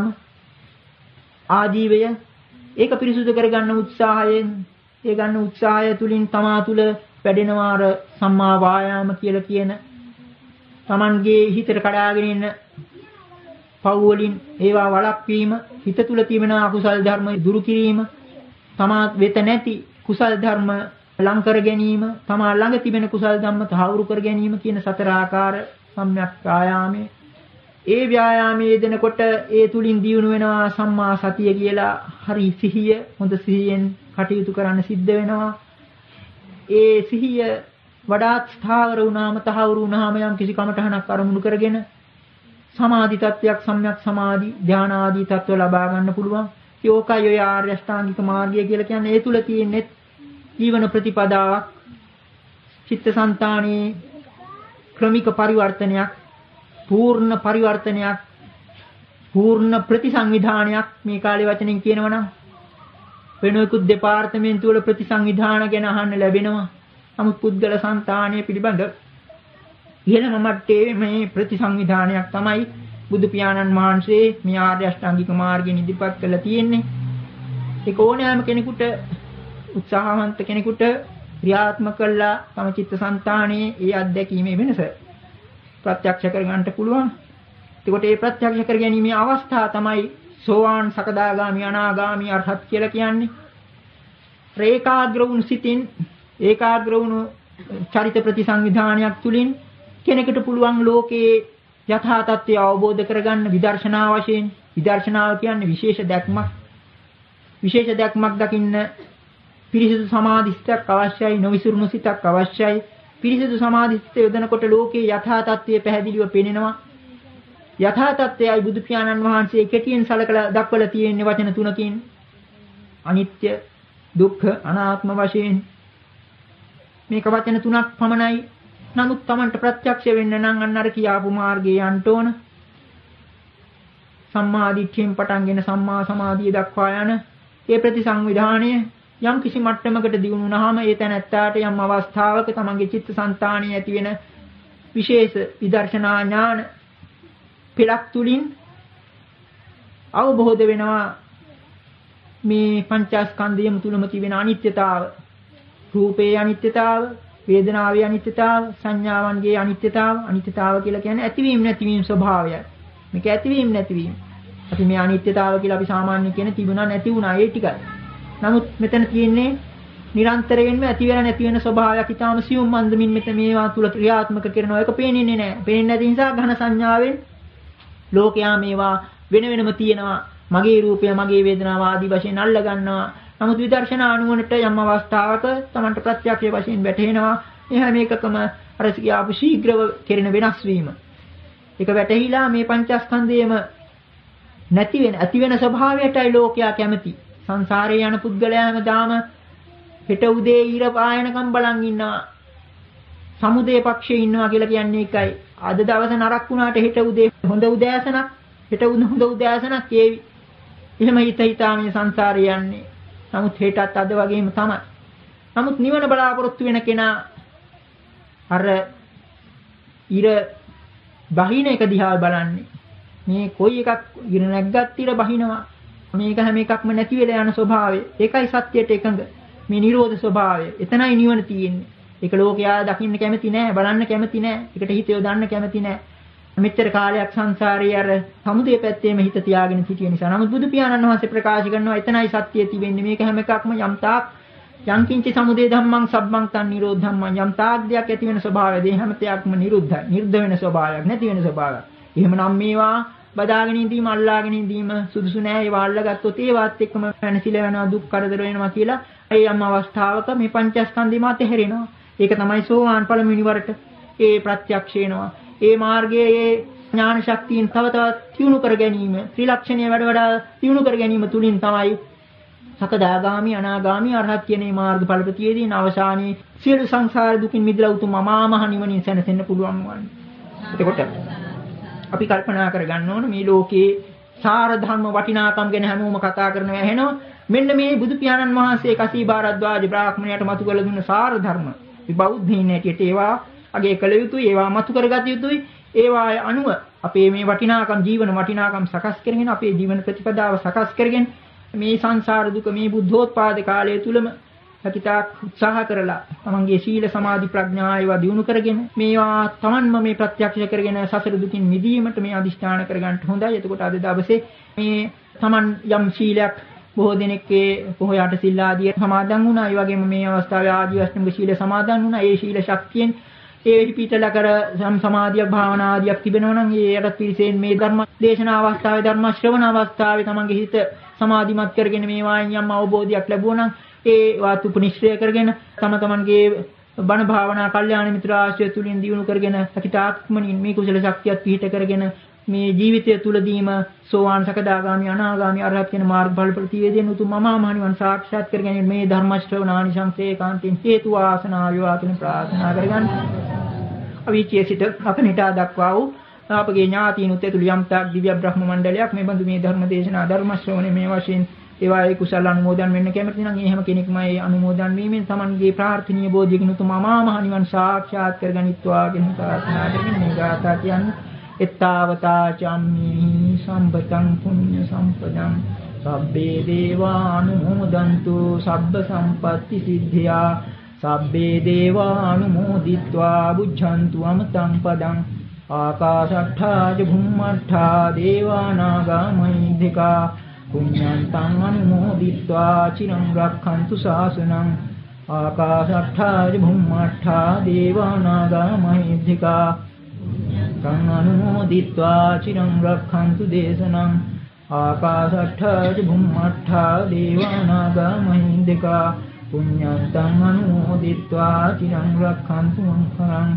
ආජීවය. ඒක පිරිසුදු කරගන්න උත්සාහයෙන්, ඒ ගන්න උත්සාහය තුලින් තමා තුල වැඩෙනවා අර සම්මා වායාම කියලා කියන තමන්ගේ හිතට කඩාගෙන ඉන්න පව් වලින් ඒවා වළක්වීම, හිත තුල තිබෙන අකුසල් ධර්ම දුරු කිරීම, තමා වෙත නැති කුසල් ධර්ම ලං කර ගැනීම, තමා ළඟ තිබෙන කුසල් ධම්ම තහවුරු කර ගැනීම කියන සතර ආකාර සම්‍යක් ආයාමයේ ඒ ව්‍යායාමයේ යෙදෙනකොට ඒ තුලින් දියුණු වෙනවා සම්මා සතිය කියලා හරි සිහිය හොඳ සිහියෙන් කටයුතු කරන්න සිද්ධ වෙනවා. ඒ සිහිය වඩාත් ස්ථාවර වුණාම තහවුරු වුණාම යම් කිසි කමඨහනක් අරමුණු කරගෙන සමාධි තත්වයක් සම්‍යක් සමාධි ධාන ආදී තත්ත්ව ලබා ගන්න පුළුවන්. ඒකයි ඔය ආර්ය අෂ්ටාංගික මාර්ගය කියලා කියන්නේ. ඒ තුල තියෙන්නේ ජීවන ප්‍රතිපදාවක්, චිත්තසංතානයේ ක්‍රමික පරිවර්තනයක්, පූර්ණ පරිවර්තනයක්, පූර්ණ ප්‍රතිසංවිධානයක්. මේ කාලේ වචනෙන් කියනවනම් වෙනකුත් දෙපාර්තමේන්තු වල ප්‍රතිසංවිධාන ගැන අහන්න ලැබෙනවා. නමුත් පුද්ගල సంతානය පිළිබඳ ඉහළම මට්ටමේ මේ ප්‍රතිසංවිධානයක් තමයි බුදු පියාණන් වහන්සේ මේ ආර්ය අෂ්ටාංගික මාර්ගයෙන් ඉදිරිපත් කළා තියෙන්නේ. ඒක ඕනෑම කෙනෙකුට උත්සාහවන්ත කෙනෙකුට ක්‍රියාත්මක කළා තම චිත්තසංතානයේ ඒ අත්දැකීමේ වෙනස ප්‍රත්‍යක්ෂ කර ගන්නට පුළුවන්. එතකොට මේ ප්‍රත්‍යක්ෂ කර ගැනීමේ අවස්ථාව තමයි සෝවාන් සකදාගාමි අනාගාමි අරහත් කියලා කියන්නේ. ඒකාග්‍ර වුණු සිතින් ඒකාග්‍ර වුණු චරිත ප්‍රතිසංවිධානයක් තුලින් කෙනෙකුට පුළුවන් ලෝකයේ යථා තත්ත්වය අවබෝධ කරගන්න විදර්ශනා වශයෙන්. විදර්ශනාව කියන්නේ විශේෂ දැක්මක්. විශේෂ දැක්මක් දකින්න පිරිසිදු සමාධිස්ත්‍යක් අවශ්‍යයි, නොවිසුරුණු සිතක් අවශ්‍යයි. පිරිසිදු සමාධිස්ත්‍ය යොදනකොට ලෝකයේ යථා තත්ත්වය පැහැදිලිව පේනවා. යථා තත්ත්වයයි බුදු පියාණන් වහන්සේ කෙටියෙන් සලකලා දක්වලා තියෙන වචන තුනකින්. අනිත්‍ය, දුක්ඛ, අනාත්ම වශයෙන්. මේක වචන තුනක් පමණයි. නමුත් Tamanට ප්‍රත්‍යක්ෂ වෙන්න නම් අන්න අර කියාපු මාර්ගයේ යන්න ඕන. සම්මා දිට්ඨියෙන් පටන්ගෙන සම්මා සමාධිය දක්වා යන ඒ ප්‍රතිසංවිධානය යම් කිසි මට්ටමකට දියුණු වුණාම ඒ තැනැත්තාට යම් අවස්ථාවක තමන්ගේ චිත්තසංතානිය ඇති වෙන විශේෂ විදර්ශනා ඥාන පෙළක් තුලින් අවබෝධ වෙනවා මේ පංචස්කන්ධයම තුලම තිබෙන අනිත්‍යතාව. රූපේ අනිත්‍යතාව, වේදනාවේ අනිත්‍යතාව, සංඥාවන්ගේ අනිත්‍යතාව. අනිත්‍යතාව කියලා කියන්නේ ඇතිවීම නැතිවීම ස්වභාවයයි. මේක ඇතිවීම නැතිවීම. අපි මේ අනිත්‍යතාව කියලා අපි සාමාන්‍ය කියන තිබුණා නැති වුණා ඒ ටිකයි. නමුත් මෙතන තියෙන්නේ නිරන්තරයෙන්ම ඇති වෙන නැති වෙන ස්වභාවයක්. ඊටාම සියුම් මන්දමින් මෙතන මේවා තුල ක්‍රියාත්මක කරනවා. ඒක පේන්නේ නැහැ. පේන්නේ නැති නිසා ඝන සංඥාවෙන් ලෝකයා මේවා වෙන වෙනම තියෙනවා. මගේ රූපය, මගේ වේදනාව ආදී වශයෙන් අල්ල ගන්නවා. නමුත් විදර්ශනා අනුවණට යම් අවස්ථාවක Tamanට ප්‍රත්‍යක්ෂ වශයෙන් වැටහෙනවා. මේ හැම එකකම අර කියාපු ශීඝ්‍රව කෙරෙන වෙනස් වීම. ඒක වැටහිලා මේ පංචස්කන්ධයේම නැති වෙන ඇති වෙන ස්වභාවයටයි ලෝකයා කැමති. සංසාරේ යන පුද්ගලයාම දාම හෙට උදේ ඊර පායනකම් බලන් ඉන්නවා. සමුදේ පක්ෂයේ ඉන්නවා කියලා කියන්නේ ඒකයි. අද දවස නරක් වුණාට හෙට උදේ හොඳ උදෑසනක්, හෙට හොඳ උදෑසනක් ඒවි. එහෙම හිතා මේ සංසාරේ යන්නේ. නමුත් හෙටත් අද වගේම තමයි. නමුත් නිවන බලාපොරොත්තු වෙන කෙනා අර ඊර බහින එක දිහා බලන්නේ. මේ කොයි එකක් ඉර නැග්ගත් ඉර බහිනවා. මේක හැම එකක්ම නැති වෙලා යන ස්වභාවය. ඒකයි සත්‍යයට එකඟ. මේ නිරෝධ ස්වභාවය. එතනයි නිවන තියෙන්නේ. ඒක ලෝකයා දකින්න කැමති නෑ, බලන්න කැමති නෑ, ඒකට හිත යොදන්න කැමති නෑ. මෙච්චර කාලයක් සංසාරේ අර සමුදේ පැත්තේම හිත තියාගෙන සිටිය නිසා. නමුත් බුදු පියාණන් වහන්සේ ප්‍රකාශ කරනවා එතනයි සත්‍යය තිබෙන්නේ. මේක හැම එකක්ම යම් තාක් යංකින්ච සමුදේ ධම්මං සබ්බං තන් නිරෝධ ධම්මං යම් තාක් දෙයක් ඇති වෙන ස්වභාවය. ඒ හැම දෙයක්ම නිරුද්ධයි. නිර්ධ වෙන ස්වභාවයක්, නැති වෙන ස්වභාවයක්. එහෙමනම් මේවා බදාගෙන ඉඳීම, අල්ලාගෙන ඉඳීම සුදුසු නෑ. ඒවා අල්ලගත්තොත් ඒවත් එක්කම පැනසිල වෙනවා, දුක් කරදර වෙනවා කියලා. ඒ යම් අවස්ථාවක මේ පංචස්කන්ධය මත හැරෙනවා. ඒක තමයි සෝවාන් පළමුවෙනි වරට ඒ ප්‍රත්‍යක්ෂ වෙනවා. ඒ මාර්ගයේ ඒ ඥාන ශක්තියෙන් තව තවත් තියුණු කර ගැනීම, ත්‍රිලක්ෂණය වැඩ වඩා තියුණු කර ගැනීම තුලින් තමයි සකදාගාමි, අනාගාමි, අරහත් කියන මේ මාර්ගඵල ප්‍රතියේදී අවසානයේ සියලු සංසාර දුකින් මිදලා උතුම් අමාමහ නිවනින් සැනසෙන්න පුළුවන් වන්නේ. එතකොට අපි කල්පනා කරගන්න ඕන මේ ලෝකේ සාර ධර්ම වටිනාකම් ගැන හැමෝම කතා කරනවා ඇහෙනවා. මෙන්න මේ බුදු පියාණන් වහන්සේ කසී භාරද්වාජ බ්‍රාහ්මණයට මතු කළ දුන්න සාර ධර්ම. අපි බෞද්ධයින් හැටියට ඒවා අගේ කළ යුතුයි, ඒවා මතු කරගත යුතුයි. ඒවා අනුව අපේ මේ වටිනාකම්, ජීවන වටිනාකම් සකස් කරගෙන, අපේ ජීවන ප්‍රතිපදාව සකස් කරගෙන මේ සංසාර දුක මේ බුද්ධෝත්පාද කාලය තුලම සකිතාක් උත්සාහ කරලා තමන්ගේ සීල සමාධි ප්‍රඥා ඒවා දියුණු කරගෙන මේවා තමන්ම මේ ප්‍රත්‍යක්ෂ කරගෙන සසර දුකින් මිදීමට මේ අදිෂ්ඨාන කරගන්න හොඳයි. එතකොට අද දවසේ මේ තමන් යම් සීලයක් බොහෝ දෙනෙක්ගේ පොහොයට සිල් ආදී සමාදන් වුණා. ඒ වගේම මේ අවස්ථාවේ ආදී අෂ්ටමක සීල සමාදන් වුණා. ඒ සීල ශක්තියෙන් ඒ පිටලා කර සමාධියක් භාවනා ආදියක් තිබෙනවා නම් ඒකට පිළිසෙන් මේ ධර්ම දේශනා අවස්ථාවේ ධර්ම ශ්‍රවණ අවස්ථාවේ තමන්ගේ හිත සමාධිමත් කරගෙන මේ වායන් යම් අවබෝධයක් ලැබුණා නම් ඒ වාතු උපනිශ්‍රය කරගෙන තමන්ගේ බණ භාවනා කල්යාණ මිත්‍ර ආශ්‍රය තුලින් දියුණු කරගෙන අකිතාත්මනින් මේ කුසල ශක්තියත් පිහිට කරගෙන මේ ජීවිතය තුලදීම සෝවාන් සකදාගාමි අනාගාමි අරහත් කියන මාර්ගඵල ප්‍රතිවේදයෙන් උතුම් අමා මහ නිවන් සාක්ෂාත් කර ගැනීම මේ ධර්ම ශ්‍රවණානිසංසයේ කාන්තින් හේතු වාසනා වේවා කියන ප්‍රාර්ථනා කරගන්න. අවීචයේ සිට අපනිටා දක්වා වූ අපගේ ඥාතීනුත් ඇතුළු යම් තාක් දිව්‍ය බ්‍රහ්ම මණ්ඩලයක් මේ බඳු මේ ධර්ම දේශනා ධර්ම ශ්‍රවණේ මේ වශයෙන් ඒවායේ කුසල අනුමෝදන් වෙන්න කැමති නම් ඒ හැම කෙනෙක්ම ඒ අනුමෝදන් වීමෙන් තමන්ගේ ප්‍රාර්ථනීය බෝධියකින් උතුම් අමා මහ නිවන් සාක්ෂාත් කරගනිත්වා කියන ප්‍රාර්ථනා කරගෙන මේ ගාථා කියන්නේ එත්තාවතා චම්මි සම්පතං පුඤ්ඤ සම්පදං සබ්බේ දේවානුමෝදන්තු සබ්බ සම්පatti සිද්ධියා සබ්බේ දේවානුමෝදිत्वा බුද්ධන්තු අමතං පදං ආකාශට්ඨා ච භුම්මට්ඨා දේවානාගා මහිද්దికා පුඤ්ඤන්තං අනුමෝදිत्वा චිරං රක්ඛන්තු ශාසනං ආකාශට්ඨා ච භුම්මට්ඨා දේවානාගා මහිද්దికා තං අනුමෝදිत्वा චිරං රක්ඛන්තු දේශනං ආකාශට්ඨා ච භුම්මට්ඨා දේවානාගා මහිද්దికා පුඤ්ඤන්තං අනුමෝදිत्वा චිරං රක්ඛන්තු මං පරං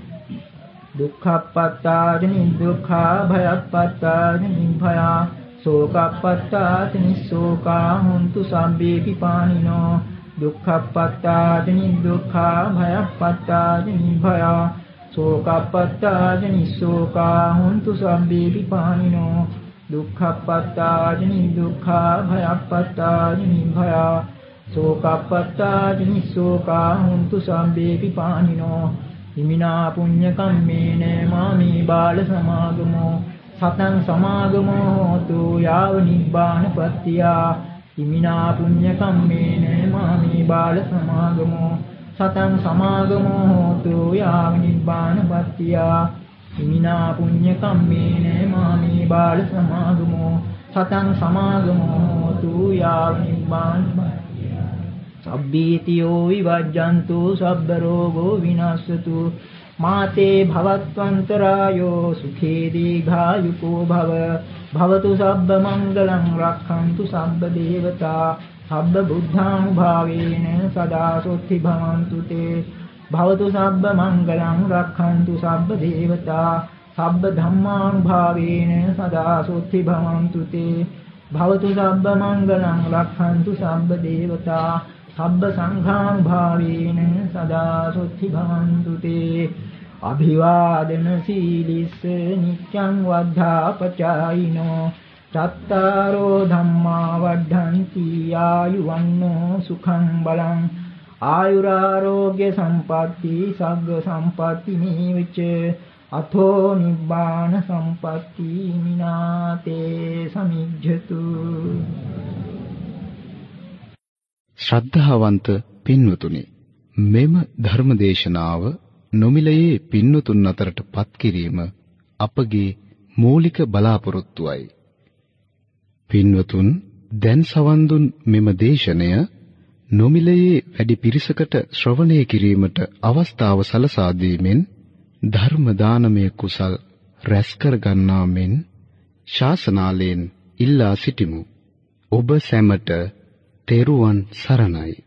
දුක්ඛප්පත්තාච නිදුක්ඛා භයප්පත්තාච නිභයා සෝකප්පත්තාච නිස්සෝකා හොන්තු සම්බේ පිපානිනෝ දුක්ඛප්පත්තාච නිදුක්ඛා භයප්පත්තාච නිභයා සෝකප්පත්තාච නිස්සෝකා හොන්තු සම්බේ පිපානිනෝ දුක්ඛප්පත්තාච නිදුක්ඛා භයප්පත්තාච නිභයා සෝකප්පත්තාච නිස්සෝකා හොන්තු සම්බේ පිපානිනෝ හිමිනා පුඤ්ඤ කම්මේන මාමේ බාල සමාගමෝ සතං සමාගමෝ හෝතු යාව නිබ්බානපත්තියා හිමිනා පුඤ්ඤ කම්මේන මාමේ බාල සමාගමෝ සතං සමාගමෝ හෝතු යාව නිබ්බානපත්තියා හිමිනා පුඤ්ඤ කම්මේන මාමේ බාල සමාගමෝ සතං සමාගමෝ හෝතු යාව නිබ්බානපත්තියා සබ්බීතියෝ විවජ්ජන්තු සබ්බ රෝගෝ විනාශතු මාතේ භවත්වන්තරායෝ සුඛේ දීඝායුකෝ භව භවතු සබ්බ මංගලං රක්ඛන්තු සබ්බ දේවතා සබ්බ බුද්ධානුභාවේන සදා සොත්ති භවන්තු තේ භවතු සබ්බ මංගලං රක්ඛන්තු සබ්බ දේවතා සබ්බ ධම්මානුභාවේන සදා සොත්ති භවන්තු තේ භවතු සබ්බ මංගලං රක්ඛන්තු සබ්බ දේවතා සබ්බ සංඝානුභාවේන සදා සොත්ති භවන්තු තේ අභිවාදන සීලිස්ස නිච්ඡං වද්ධාපචායිනෝ චත්තාරෝ ධම්මා වද්ධන්ති ආයුවන්නෝ සුඛං බලං ආයුරාරෝග්‍ය සම්පatti සග්ග සම්පatti නීවච අතෝ නිබ්බාන සම්පatti මිනාතේ සමිජ්ජතු. ශ්‍රද්ධාවන්ත පින්වතුනි, මෙම ධර්මදේශනාව නොමිලයේ පින්වතුන් අතරට පත් කිරීම අපගේ මූලික බලාපොරොත්තුවයි. පින්වතුන් දැන් සවන් දුන් මෙම දේශනය නොමිලයේ වැඩි පිරිසකට ශ්‍රවණය කිරීමට අවස්ථාව සලසා දීමෙන් ධර්ම දානමය කුසල් රැස් කර ගන්නා මෙන් ශාසනාලයෙන් ඉල්ලා සිටිමු. ඔබ සැමට තෙරුවන් සරණයි.